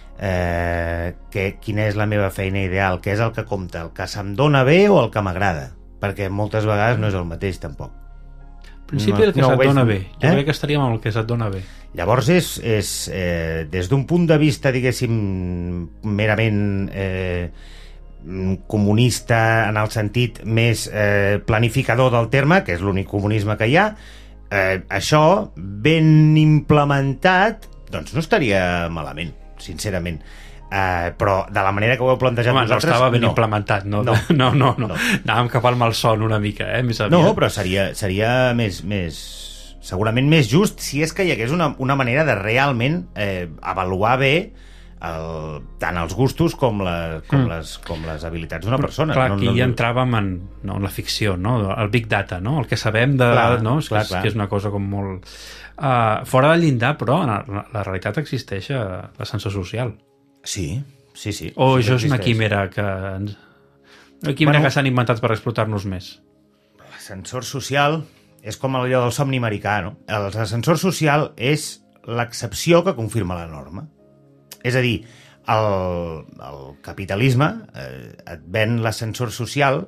quina és la meva feina ideal, què és el que compta, el que se'm dona bé o el que m'agrada, perquè moltes vegades no és el mateix tampoc. En principi el que se't dona bé. Jo crec que estaríem amb el que se't dona bé. Llavors és des d'un punt de vista, diguéssim, merament comunista en el sentit més planificador del terme, que és l'únic comunisme que hi ha, això ben implementat doncs no estaria malament, sincerament. Però de la manera que ho heu plantejat vosaltres... No estava ben implementat, no. Anàvem cap al malson una mica, més aviat. No, però seria més segurament més just si és que hi hagués una manera de realment avaluar bé tant els gustos com les habilitats d'una persona. Clar, aquí ja entràvem en la ficció, el big data, el que sabem que és una cosa com molt... Fora del llindar, però la realitat existeix l'ascensor social. Sí. O això és una quimera que s'han inventat per explotar-nos més. L'ascensor social és com allò del somni americà, no? L'ascensor social és l'excepció que confirma la norma. És a dir, el capitalisme et ven l'ascensor social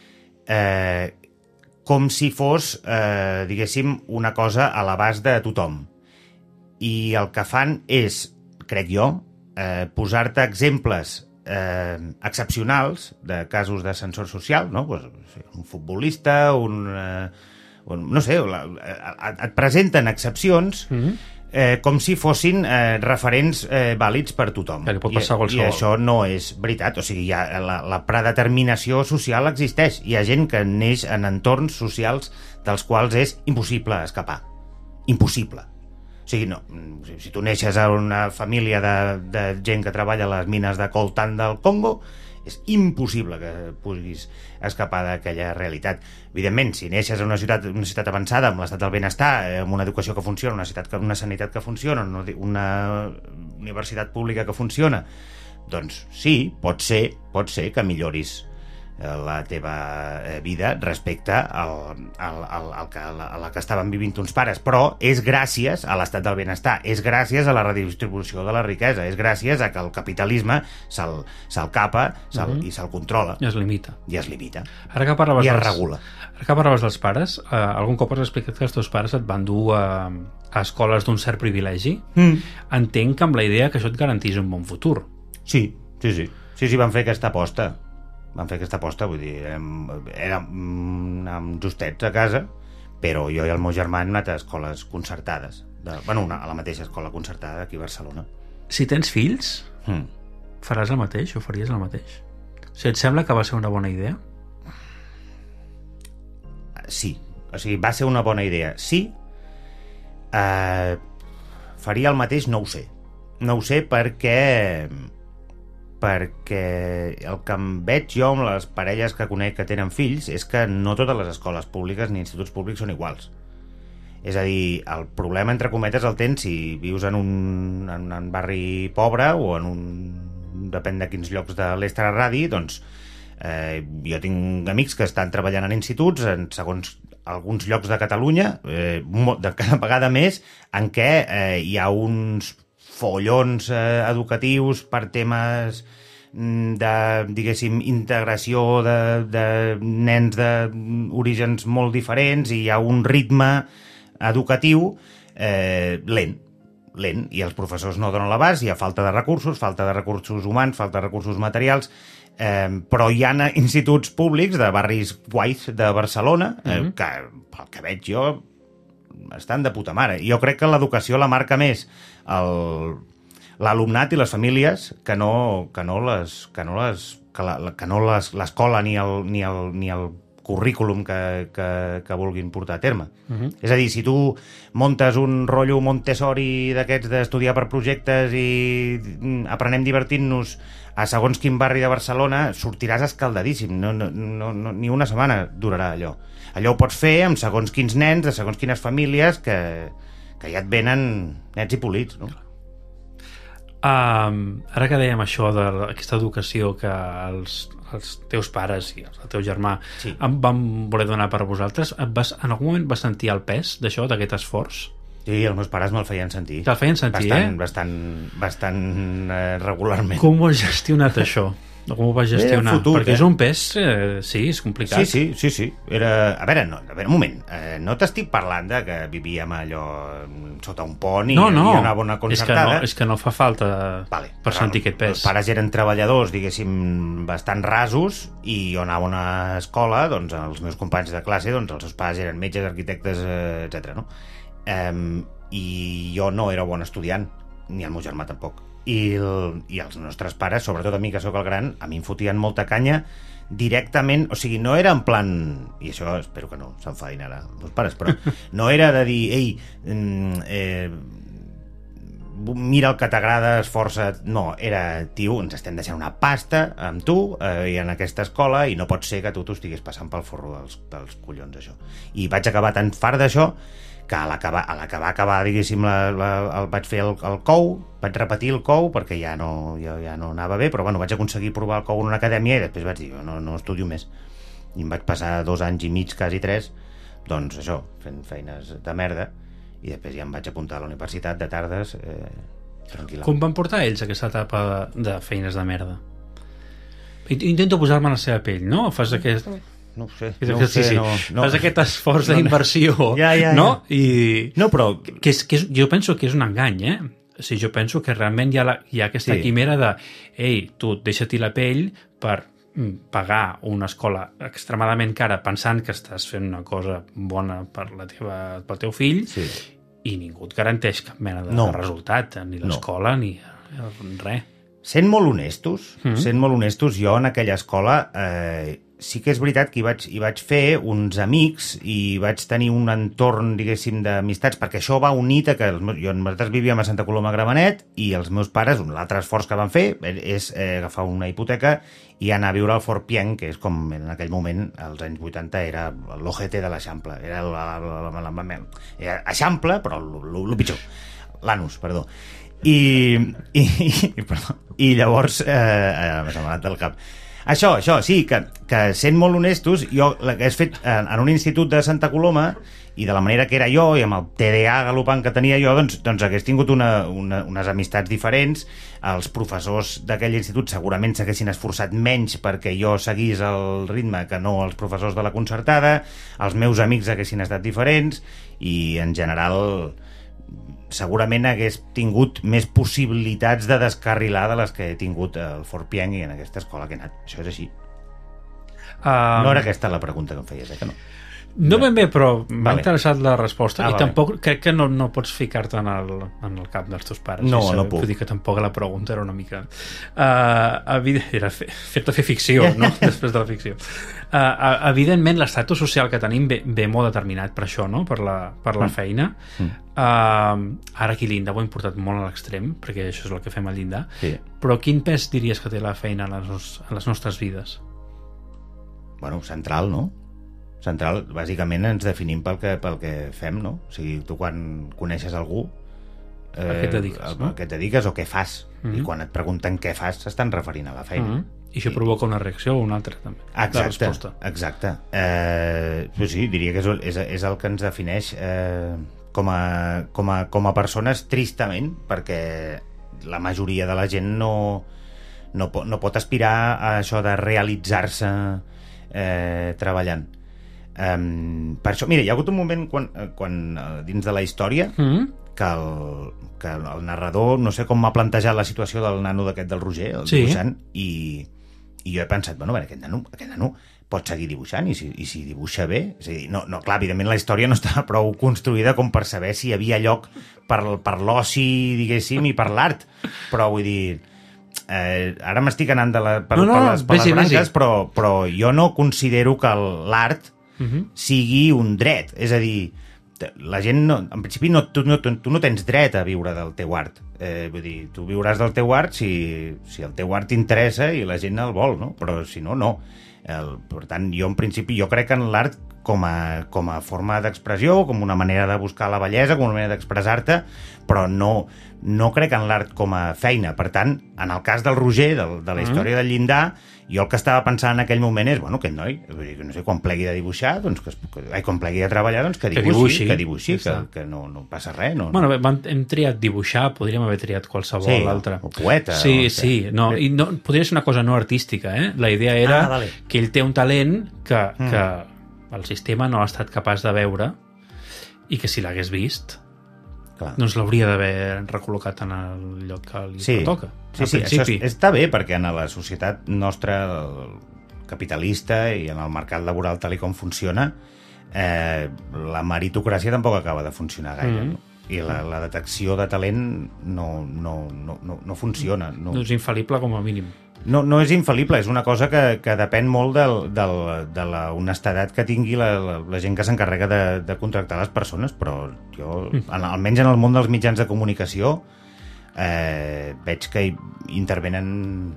com si fos, diguéssim, una cosa a l'abast de tothom. I el que fan és, crec jo, posar-te exemples excepcionals de casos d'ascensor social, no? Un futbolista, no sé, et presenten excepcions com si fossin referents vàlids per tothom. I això no és veritat. O sigui, la predeterminació social existeix. Hi ha gent que neix en entorns socials dels quals és impossible escapar. Impossible. O sigui, no, si tu neixes a una família de gent que treballa a les mines de coltan del Congo, És impossible que puguis escapar d'aquella realitat. Evidentment, si neixes en una ciutat avançada, amb l'estat del benestar, amb una educació que funciona, una sanitat que funciona, una universitat pública que funciona, doncs sí, pot ser que milloris la teva vida respecte a la que estaven vivint uns pares, però és gràcies a l'estat del benestar, és gràcies a la redistribució de la riquesa, és gràcies a que el capitalisme se'l capa i se'l controla. I es limita. Ara que parlaves dels pares, algun cop has explicat que els teus pares et van dur a escoles d'un cert privilegi. Entenc que amb la idea que això et garantís un bon futur. Sí, van fer aquesta aposta. Vull dir, érem justets a casa, però jo i el meu germà hem anat a escoles concertades, a la mateixa escola concertada aquí a Barcelona. Si tens fills, faràs el mateix o faries el mateix? O sigui, et sembla que va ser una bona idea? Sí, o sigui, va ser una bona idea. Sí, faria el mateix, no ho sé. No ho sé perquè el que em veig jo amb les parelles que conec que tenen fills és que no totes les escoles públiques ni instituts públics són iguals. És a dir, el problema, entre cometes, el tens si vius en un barri pobre o en un... depèn de quins llocs de l'extraradi, doncs jo tinc amics que estan treballant en instituts en segons alguns llocs de Catalunya, de cada vegada més, en què hi ha uns follons educatius per temes de, diguéssim, integració de nens d'orígens molt diferents, i hi ha un ritme educatiu lent, i els professors no donen l'abast, hi ha falta de recursos humans, falta de recursos materials, però hi ha instituts públics de barris guais de Barcelona que, pel que veig jo, estan de puta mare. Jo crec que l'educació la marca més l'alumnat i les famílies que no l'escola ni el currículum que vulguin portar a terme. És a dir, si tu muntes un rotllo Montessori d'aquests d'estudiar per projectes i aprenem divertint-nos a segons quin barri de Barcelona, sortiràs escaldadíssim. Ni una setmana durarà allò. Allò ho pots fer amb segons quins nens, de segons quines famílies que ja et venen nets i polits, no? Ara que dèiem això d'aquesta educació que els teus pares i el teu germà van voler donar per a vosaltres, en algun moment vas sentir el pes d'això, d'aquest esforç? Sí, els meus pares me'l feien sentir. Te'l feien sentir, bastant regularment. Com ho has gestionat, això? Com ho vas gestionar? Perquè és un pes, sí, és complicat. Sí. A veure, un moment. No t'estic parlant de que vivíem allò sota un pont i hi havia una bona concertada. És que no fa falta per sentir aquest pes. Els pares eren treballadors, diguéssim, bastant rasos, i jo anava a una escola, doncs els meus companys de classe, doncs els seus pares eren metges, arquitectes, etc. No? I jo no era bon estudiant, ni el meu germà tampoc. I els nostres pares, sobretot a mi que sóc el gran, a mi em fotien molta canya directament, o sigui, no era en plan, i això espero que no s'enfadin ara els meus pares, però no era de dir, ei, mira el que t'agrada, esforça't. No, era, tio, ens estem deixant una pasta amb tu i en aquesta escola, i no pot ser que tu t'ho estiguis passant pel forro dels collons, això. I vaig acabar tan fart d'això que a la que va acabar, diguéssim, vaig fer el COU, vaig repetir el COU perquè ja no anava bé, però bueno, vaig aconseguir provar el COU en una acadèmia i després vaig dir, no estudio més. I em vaig passar 2 anys i mig, quasi 3, doncs això, fent feines de merda, i després ja em vaig apuntar a la universitat de tardes, tranquil·lament. Com van portar ells aquesta etapa de feines de merda? Intento posar-me en la seva pell, no? Fas aquest... No ho sé. Fas aquest esforç d'inversió, no? No, però... Jo penso que és un engany, O sigui, jo penso que realment hi ha aquesta quimera de ei, tu, deixa-t'hi la pell per pagar una escola extremadament cara pensant que estàs fent una cosa bona pel teu fill, i ningú et garanteix cap mena de resultat, ni l'escola ni res. Sent molt honestos, jo en aquella escola sí que és veritat que hi vaig fer uns amics i vaig tenir un entorn, diguéssim, d'amistats, perquè això va unit a que nosaltres vivíem a Santa Coloma Gramenet i els meus pares, l'altre esforç que van fer és agafar una hipoteca i anar a viure al Fort Pienc, que és com en aquell moment, als anys 80, era l'OGT de l'Eixample. Era Eixample, però el pitjor. L'anus, perdó. I llavors m'ha semblat del cap. Això, sí, que sent molt honestos, jo l'hagués fet en un institut de Santa Coloma i de la manera que era jo i amb el TDA galopant que tenia jo, doncs hagués tingut unes amistats diferents. Els professors d'aquell institut segurament s'haguessin esforçat menys perquè jo seguís el ritme que no els professors de la concertada, els meus amics haguessin estat diferents i en general segurament hagués tingut més possibilitats de descarrilar de les que he tingut al Fort Pienc i en aquesta escola que he anat. Això és així. No era aquesta la pregunta que em feies, que no? No ben bé, però m'ha interessat la resposta i tampoc crec que no pots ficar-te en el cap dels teus pares. No puc. Vull dir que tampoc la pregunta era una mica... era fer ficció, no? Després de la ficció. Evidentment, l'estatus social que tenim ve molt determinat per això, no? Per la feina. Ara aquí l'Inda ho ha importat molt a l'extrem, perquè això és el que fem al llindar. Sí. Però quin pes diries que té la feina en les nostres vides? Bueno, central, no? Central, bàsicament ens definim pel que fem, no? O sigui, tu quan coneixes algú a què et dediques, no? A què et dediques o què fas. I quan et pregunten què fas s'estan referint a la feina. I això provoca una reacció o una altra, també. Exacte. Però sí, diria que és el que ens defineix com a persones, tristament, perquè la majoria de la gent no pot aspirar a això de realitzar-se treballant. Per això, mira, hi ha hagut un moment quan dins de la història que el narrador, no sé com m'ha plantejat la situació del nano d'aquest del Roger, el dibuixant, i jo he pensat, bueno, aquest nano pot seguir dibuixant i si dibuixa bé, és a dir, no, clar, evidentment la història no estava prou construïda com per saber si hi havia lloc per l'oci, diguéssim, i per l'art, però vull dir, ara m'estic anant per les branques, però jo no considero que l'art sigui un dret, és a dir, la gent en principi tu no tens dret a viure del teu art, vull dir, tu viuràs del teu art si el teu art t'interessa i la gent el vol, no? Però si no, no. Per tant, jo en principi crec en l'art com a forma d'expressió, com una manera de buscar la bellesa, com una manera d'expressar-te, però no crec en l'art com a feina. Per tant, en el cas del Roger, de la història del llindar, jo el que estava pensant en aquell moment és, bueno, aquest noi, no sé, quan plegui de dibuixar, quan plegui de treballar, doncs que dibuixi, que no passa res. Bueno, hem triat dibuixar, podríem haver triat qualsevol altre. O poeta. Sí, no, i podria ser una cosa no artística, eh? La idea era que ell té un talent que el sistema no ha estat capaç de veure i que si l'hagués vist doncs l'hauria d'haver recol·locat en el lloc que li toca. Sí, això està bé, perquè en la societat nostra capitalista i en el mercat laboral tal com funciona, la meritocràcia tampoc acaba de funcionar gaire, no? I la detecció de talent no funciona. No és infal·lible com a mínim. No és infal·lible, és una cosa que depèn molt de la honestedat que tingui la gent que s'encarrega de contractar les persones, però jo, almenys en el món dels mitjans de comunicació, veig que intervenen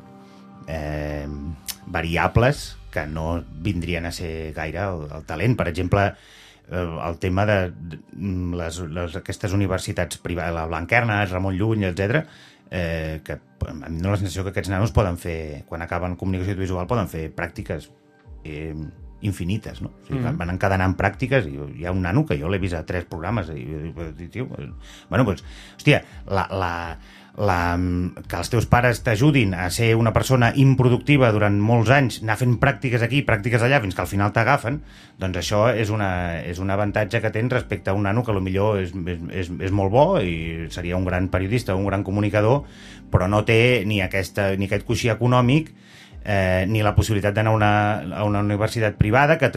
variables que no vindrien a ser gaire el talent. Per exemple, el tema de aquestes universitats privades, la Blanquerna, Ramon Llull, etc., que a mi no la sensació que aquests nanos poden fer, quan acaben comunicació audiovisual, poden fer pràctiques infinites, no? O sigui, van encadenant pràctiques i hi ha un nano que jo l'he vist a 3 programes i diu, bueno, doncs, hòstia, que els teus pares t'ajudin a ser una persona improductiva durant molts anys, anar fent pràctiques aquí, pràctiques allà, fins que al final t'agafen, doncs això és un avantatge que tens respecte a un nano que potser és molt bo i seria un gran periodista, un gran comunicador, però no té ni aquest coixí econòmic ni la possibilitat d'anar a una universitat privada que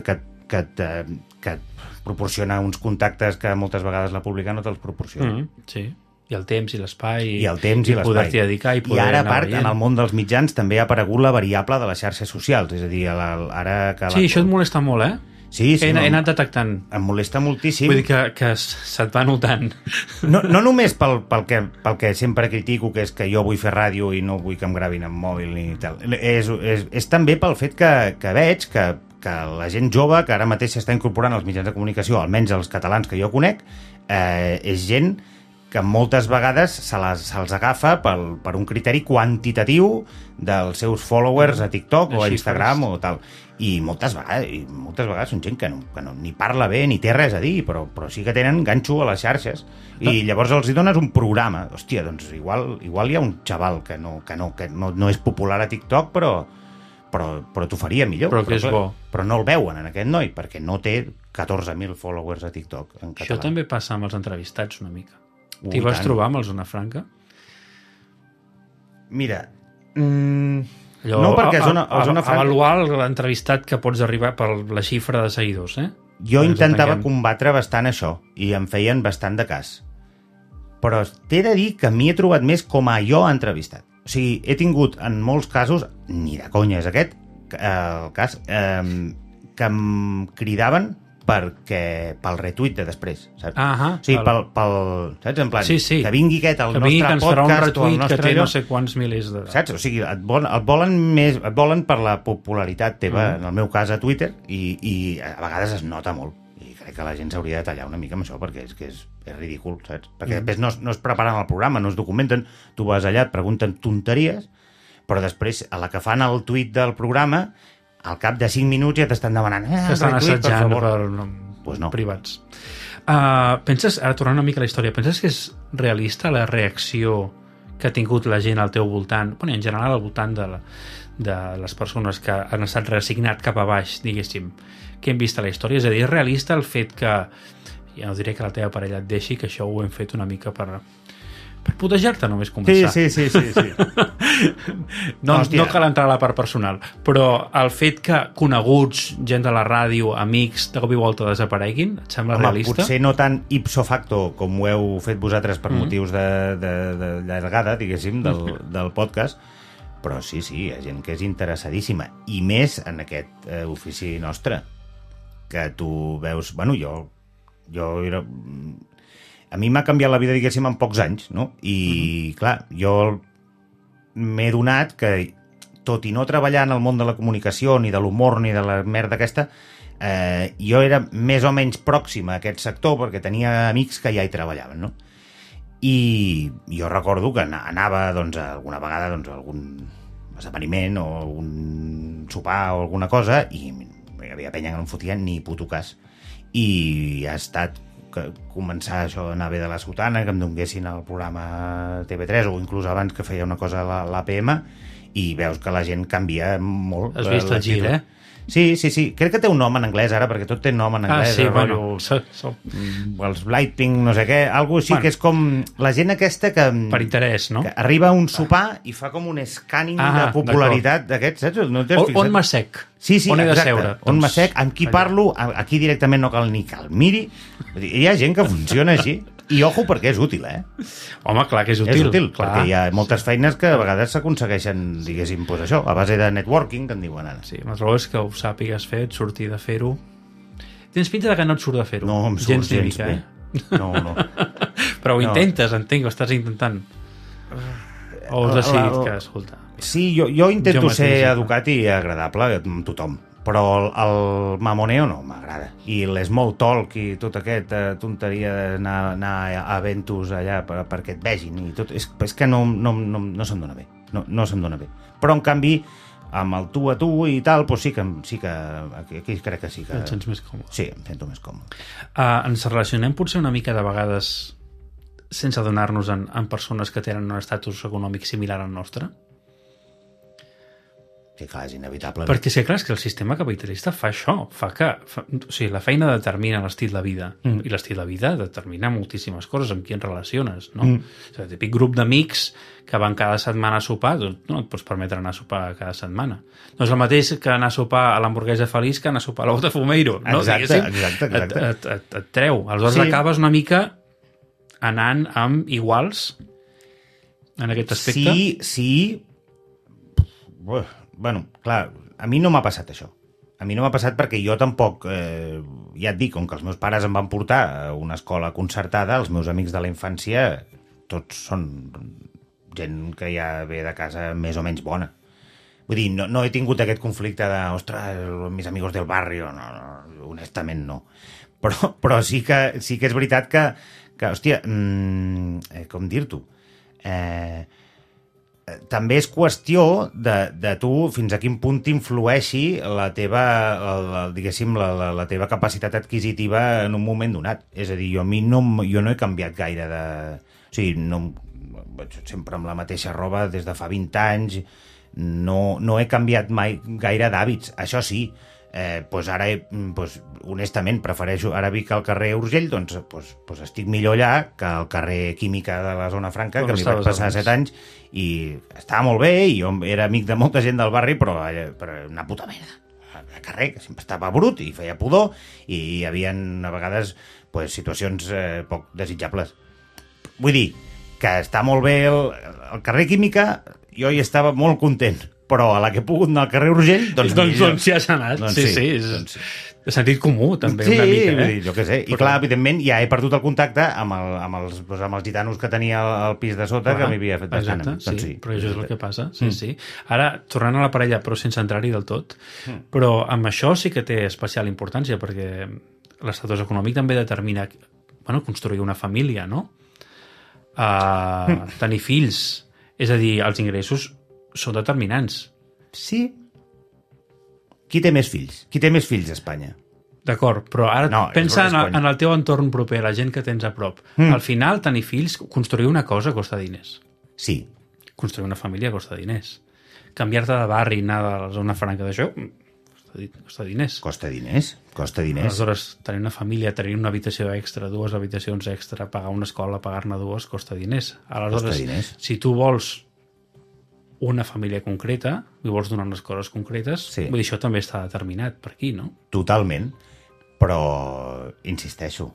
et proporciona uns contactes que moltes vegades la pública no te'ls proporciona. Sí. I el temps i l'espai. I el temps i l'espai. Poder-t'hi dedicar i poder ara, a anar part, veient. en el món dels mitjans també ha aparegut la variable de les xarxes socials. És a dir, ara que... Sí, això et molesta molt, Sí, he anat detectant. Em molesta moltíssim. Vull dir que se't va notant. No només pel que sempre critico, que és que jo vull fer ràdio i no vull que em gravin amb mòbil ni tal. És també pel fet que veig que la gent jove, que ara mateix s'està incorporant als mitjans de comunicació, almenys els catalans que jo conec, és gent que moltes vegades se'ls agafa per un criteri quantitatiu dels seus followers a TikTok o a Instagram o tal. I moltes vegades són gent que no ni parla bé ni té res a dir, però sí que tenen ganxo a les xarxes. I llavors els hi dones un programa. Hòstia, doncs igual hi ha un xaval que no és popular a TikTok, però t'ho faria millor. Però que és bo. Però no el veuen en aquest noi, perquè no té 14.000 followers a TikTok en català. Això també passa amb els entrevistats una mica. T'hi vas trobar amb el Zona Franca? Mira, allò, no, perquè el Zona Franca... Avaluar l'entrevistat que pots arribar per la xifra de seguidors, Jo intentava combatre bastant això, i em feien bastant de cas. Però t'he de dir que m'hi he trobat més com a jo entrevistat. O sigui, he tingut en molts casos, ni de conya és aquest el cas, que em cridaven pel retuit de després, saps? O sigui, saps? En plan, sí. que vingui aquest al nostre que ens farà un podcast o al retuit nostre que té no sé quants milers de... Saps? O sigui, et volen per la popularitat teva, en el meu cas a Twitter, i a vegades es nota molt. I crec que la gent s'hauria de tallar una mica amb això, perquè és ridícul, saps? Perquè després no es preparen el programa, no es documenten, tu vas allà, et pregunten tonteries, però després, a la que fan el tuit del programa, al cap de 5 minuts ja t'estan demanant t'estan assetjant pues no. Privats. Penses, ara tornant una mica a la història, penses que és realista la reacció que ha tingut la gent al teu voltant, en general al voltant de les persones que han estat reassignat cap a baix, diguéssim, que hem vist a la història? És a dir, és realista el fet que, ja no diré que la teva parella et deixi, que això ho hem fet una mica per putejar-te, només començar. Sí. No cal entrar a la part personal, però el fet que coneguts, gent de la ràdio, amics, de cop i volta desapareguin, et sembla realista? Potser no tan ipso facto com ho heu fet vosaltres per motius de llargada, diguéssim, del podcast, però sí, hi ha gent que és interessadíssima, i més en aquest ofici nostre, que tu veus... jo era... A mi m'ha canviat la vida, diguéssim, en pocs anys, no? I, clar, jo m'he donat que, tot i no treballar en el món de la comunicació, ni de l'humor, ni de la merda aquesta, jo era més o menys pròxim a aquest sector, perquè tenia amics que ja hi treballaven, no? I jo recordo que anava, doncs, alguna vegada a algun esdeveniment o algun sopar o alguna cosa, i hi havia penya que no em fotia ni puto cas. I ha estat començar això d'anar bé de la sotana, que em donguessin al programa TV3 o inclús abans, que feia una cosa a l'APM, i veus que la gent canvia molt. Has vist el gir, Sí. Crec que té un nom en anglès ara, perquè tot té nom en anglès. Sí, els Blighting, no sé què, algo així, que és com la gent aquesta que... Per interès, no? Que arriba a un sopar i fa com un scanning de popularitat d'aquests, saps? No on m'assec? Sí, on he de seure? On m'assec, amb qui parlo, aquí directament no cal ni que el miri. Hi ha gent que funciona així. I ojo, perquè és útil, Home, clar que és útil. És útil, clar. Perquè hi ha moltes feines que a vegades s'aconsegueixen, diguéssim, això, a base de networking, que en diuen ara. Sí, la raó és que ho sàpigues fer, et surti de fer-ho. Tens pinta de que no et surt de fer-ho. No, em surt gens bé. No. Però ho intentes, entenc, ho estàs intentant. O has decidit que, escolta... Sí, jo intento ser educat i agradable amb tothom, però el mamoneo no m'agrada. I l'small talk i tot aquesta tonteria d'anar a eventos allà perquè et vegin i tot, és que no se'm dona bé. No se'm dona bé. Però, en canvi, amb el tu a tu i tal, doncs sí que aquí crec que sí que... Et sents més còmode. Sí, em sento més còmode. Ens relacionem potser una mica de vegades sense adonar-nos en persones que tenen un estatus econòmic similar al nostre? Sí, clar, és inevitable. Perquè sí, clar, és que el sistema capitalista fa això, o sigui, la feina determina l'estil de vida, i l'estil de vida determina moltíssimes coses amb qui ens relaciones, no? O sigui, el típic grup d'amics que van cada setmana a sopar, doncs no et pots permetre anar a sopar cada setmana. No és el mateix que anar a sopar a l'hamburguesa feliç que anar a sopar a l'ou de Fumeiro, no? Exacte. Et treu. Aleshores acabes una mica anant amb iguals en aquest aspecte? Sí. Bueno, clar, a mi no m'ha passat això. A mi no m'ha passat perquè jo tampoc, ja et dic, com que els meus pares em van portar a una escola concertada, els meus amics de la infància tots són gent que ja ve de casa més o menys bona. Vull dir, no he tingut aquest conflicte de, ostres, mis amigos del barrio, no, honestament no. Però sí que és veritat que hòstia, com dir-t'ho? També és qüestió de tu fins a quin punt t'influeixi la teva, diguéssim, la teva capacitat adquisitiva en un moment donat. És a dir, jo no he canviat gaire de... O sigui, vaig sempre amb la mateixa roba des de fa 20 anys, no he canviat mai gaire d'hàbits. Això sí, ara, honestament, prefereixo... Ara vic al carrer Urgell, doncs estic millor allà que al carrer Química de la Zona Franca, que m'hi vaig passar 7 anys, i estava molt bé, i jo era amic de molta gent del barri, però una puta merda. Al carrer, que sempre estava brut i feia pudor, i hi havia a vegades situacions poc desitjables. Vull dir que està molt bé el carrer Química, jo hi estava molt content, però a la que he pogut anar al carrer Urgell, doncs ja s'ha anat. Sí. De sentit comú, també, una mica. Sí, jo què sé. I clar, evidentment, ja he perdut el contacte amb els gitanos que tenia al pis de sota, que m'hi havia fet bastant. Exacte, sí, però això és el que passa. Sí. Ara, tornant a la parella, però sense entrar-hi del tot, però amb això sí que té especial importància, perquè l'estatus econòmic també determina construir una família, no? Tenir fills. És a dir, els ingressos són determinants. Sí. Qui té més fills? Qui té més fills a Espanya? D'acord, però ara pensa en el teu entorn proper, la gent que tens a prop. Al final, tenir fills, construir una cosa costa diners. Sí. Construir una família costa diners. Canviar-te de barri, anar de la zona franca d'això, costa diners. Costa diners. Aleshores, tenir una família, tenir una habitació extra, 2 habitacions extra, pagar una escola, pagar-ne 2, costa diners. Aleshores, si tu vols una família concreta, i vols donar unes coses concretes, vull dir, això també està determinat per aquí, no? Totalment, però insisteixo,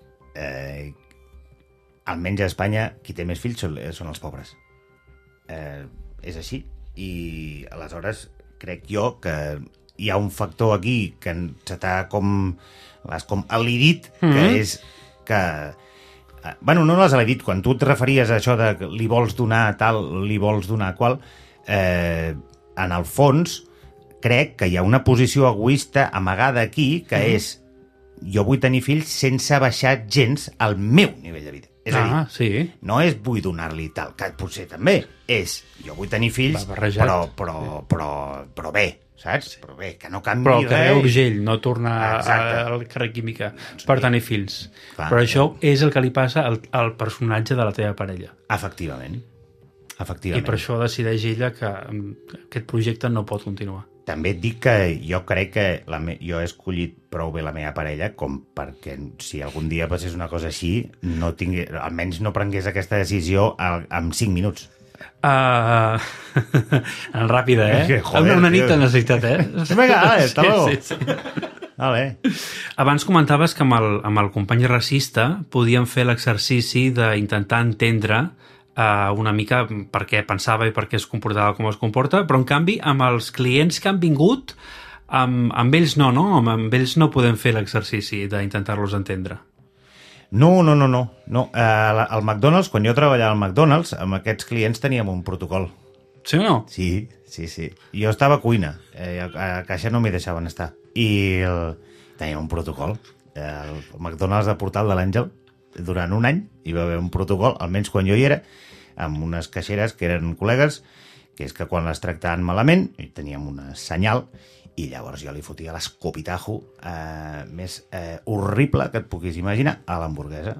almenys a Espanya qui té més fills són els pobres. És així, i aleshores crec jo que hi ha un factor aquí que se t'ha com al·lidit, que és que... Bueno, no l'has al·lidit, quan tu et referies a això de li vols donar tal, li vols donar qual, en el fons crec que hi ha una posició egoista amagada aquí, que és jo vull tenir fills sense baixar gens al meu nivell de vida. És a dir, no és vull donar-li tal, que potser també és jo vull tenir fills, però bé, saps? Però bé, que no canvi res. Però el carrer Urgell, no tornar al carrer Química per tenir fills. Però això és el que li passa al personatge de la teva parella. Efectivament. I per això decideix ella que aquest projecte no pot continuar. També et dic que jo crec que jo he escollit prou bé la meva parella com perquè si algun dia passés una cosa així almenys no prengués aquesta decisió en 5 minuts. Ràpida, una nit de necessitat, Vinga, hasta luego. Vale. Abans comentaves que amb el company racista podíem fer l'exercici d'intentar entendre una mica per què pensava i per què es comportava com es comporta, però en canvi amb els clients que han vingut amb ells no? Amb ells no podem fer l'exercici d'intentar-los entendre. No. Al McDonald's, quan jo treballava al McDonald's, amb aquests clients teníem un protocol. Sí o no? Sí. Jo estava a cuina, a caixa no m'hi deixaven estar. I teníem un protocol. El McDonald's de Portal de l'Àngel, durant un any, hi va haver un protocol, almenys quan jo hi era, amb unes caixeres que eren col·legues, que és que quan les tractaven malament, teníem una senyal, i llavors jo li fotia l'escopitajo més horrible que et puguis imaginar a l'hamburguesa.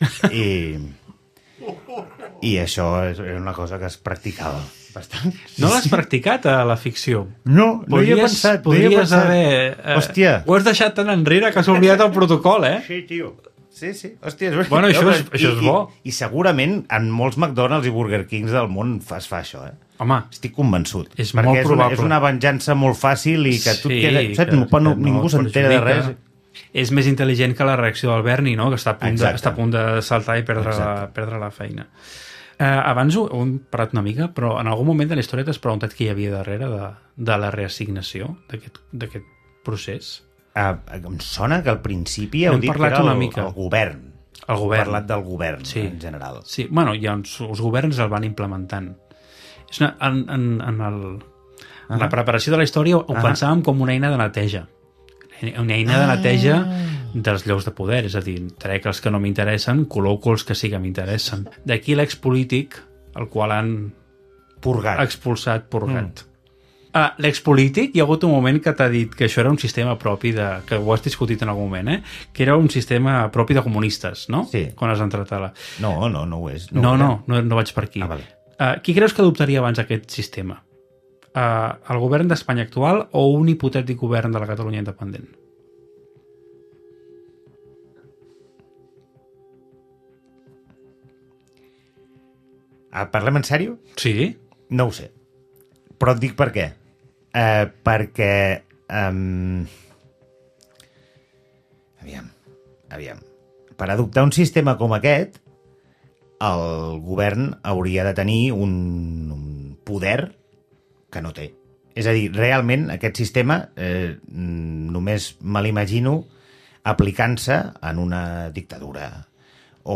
I això és una cosa que es practicava bastant. No l'has practicat a la ficció? No hi he pensat. Podries haver... Hòstia. Ho has deixat tan enrere que has oblidat el protocol, Sí, tio. Sí, hòstia, és veritat. Bueno, això és bo. I segurament en molts McDonald's i Burger Kings del món es fa això, Home, estic convençut. És molt probable. És una venjança molt fàcil i que tu et quedes... Saps? Ningú s'entera de res. És més intel·ligent que la reacció del Berni, no? Que està a punt de saltar i perdre la feina. Abans ho hem parlat una mica, però en algun moment de la història t'has preguntat què hi havia darrere de la reassignació d'aquest procés? Em sona que al principi heu dit que era el govern. El govern. Hem parlat del govern, en general. Sí, bueno, ja els governs el van implementant. En la preparació de la història ho pensàvem com una eina de neteja. Una eina de neteja dels llocs de poder, és a dir, trec els que no m'interessen, col·loco els que sí que m'interessen. D'aquí l'expolític, el qual han expulsat, purgat. L'expolític, hi ha hagut un moment que t'ha dit que això era un sistema propi que ho has discutit en algun moment, que era un sistema propi de comunistes, no? Sí. Quan has entrat a la... No ho és. No vaig per aquí. Vale. Qui creus que adoptaria abans aquest sistema? El govern d'Espanya actual o un hipotètic govern de la Catalunya independent? Parlem en sèrio? Sí. No ho sé. Però et dic per què. Perquè... Aviam. Per adoptar un sistema com aquest, el govern hauria de tenir un poder que no té. És a dir, realment aquest sistema només me l'imagino aplicant-se en una dictadura o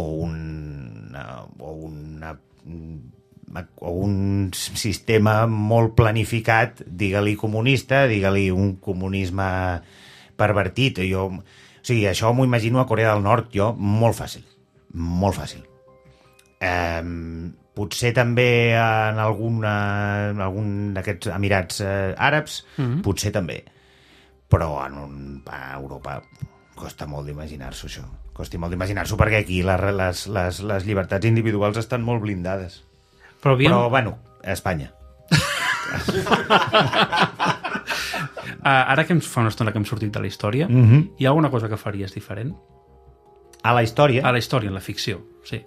un sistema molt planificat, digue-li comunista, digue-li un comunisme pervertit. O sigui, això m'ho imagino a Corea del Nord, jo, molt fàcil. Molt fàcil. Potser també en algun d'aquests Emirats àrabs, potser també. Però a Europa costa molt d'imaginar-s'ho, això. Costa molt d'imaginar-s'ho perquè aquí les llibertats individuals estan molt blindades. Però bueno, a Espanya. Ara que fa una estona que hem sortit de la història, hi ha alguna cosa que faries diferent? A la història? A la història, en la ficció, sí.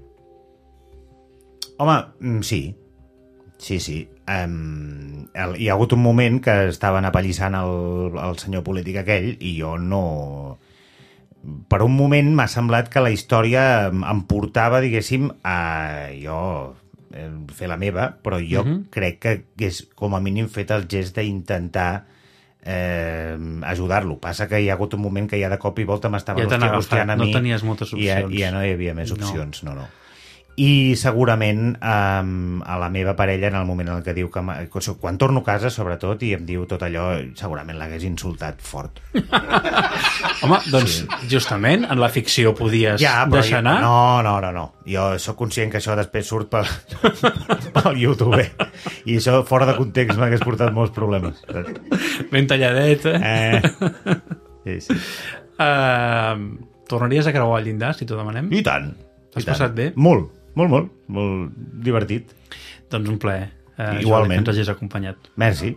Home, sí. Sí. Hi ha hagut un moment que estaven apallissant el senyor polític aquell i jo no... Per un moment m'ha semblat que la història em portava, diguéssim, a jo fer la meva, però jo crec que és com a mínim fet el gest d'intentar ajudar-lo. Passa que hi ha hagut un moment que ja de cop i volta m'estava buscant a mi. No tenies moltes opcions. Ja no hi havia més opcions, no. I segurament a la meva parella, en el moment en què diu que... Quan torno a casa, sobretot, i em diu tot allò, segurament l'hagués insultat fort. Home, doncs justament en la ficció podies deixar anar? No. Jo sóc conscient que això després surt pel YouTube. I això fora de context m'hagués portat molts problemes. Ben talladet, Sí. Tornaries a creuar el llindar, si t'ho demanem? I tant. T'has passat bé? Molt divertit. Doncs un plaer. Igualment. Que ens hagis acompanyat. Merci.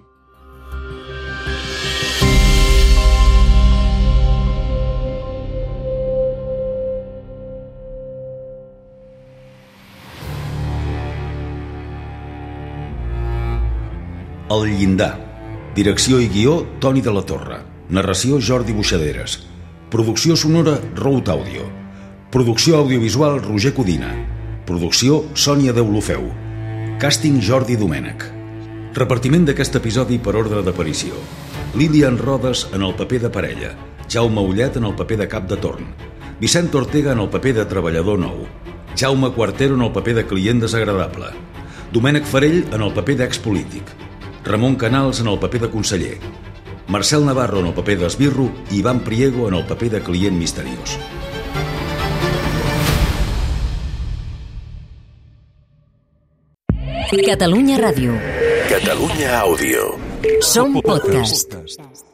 El llindar. Direcció i guió, Toni de la Torre. Narració, Jordi Buixaderes. Producció sonora, Rout Audio. Producció audiovisual, Roger Codina. Producció, Sònia Deulofeu. Càsting, Jordi Domènech. Repartiment d'aquest episodi per ordre d'aparició. Lídia en Rodes en el paper de parella. Jaume Ullet en el paper de cap de torn. Vicent Ortega en el paper de treballador nou. Jaume Quartero en el paper de client desagradable. Domènec Farell en el paper d'expolític. Ramon Canals en el paper de conseller. Marcel Navarro en el paper d'esbirro i Ivan Priego en el paper de client misteriós. Catalunya Ràdio. Catalunya Àudio. Som podcast.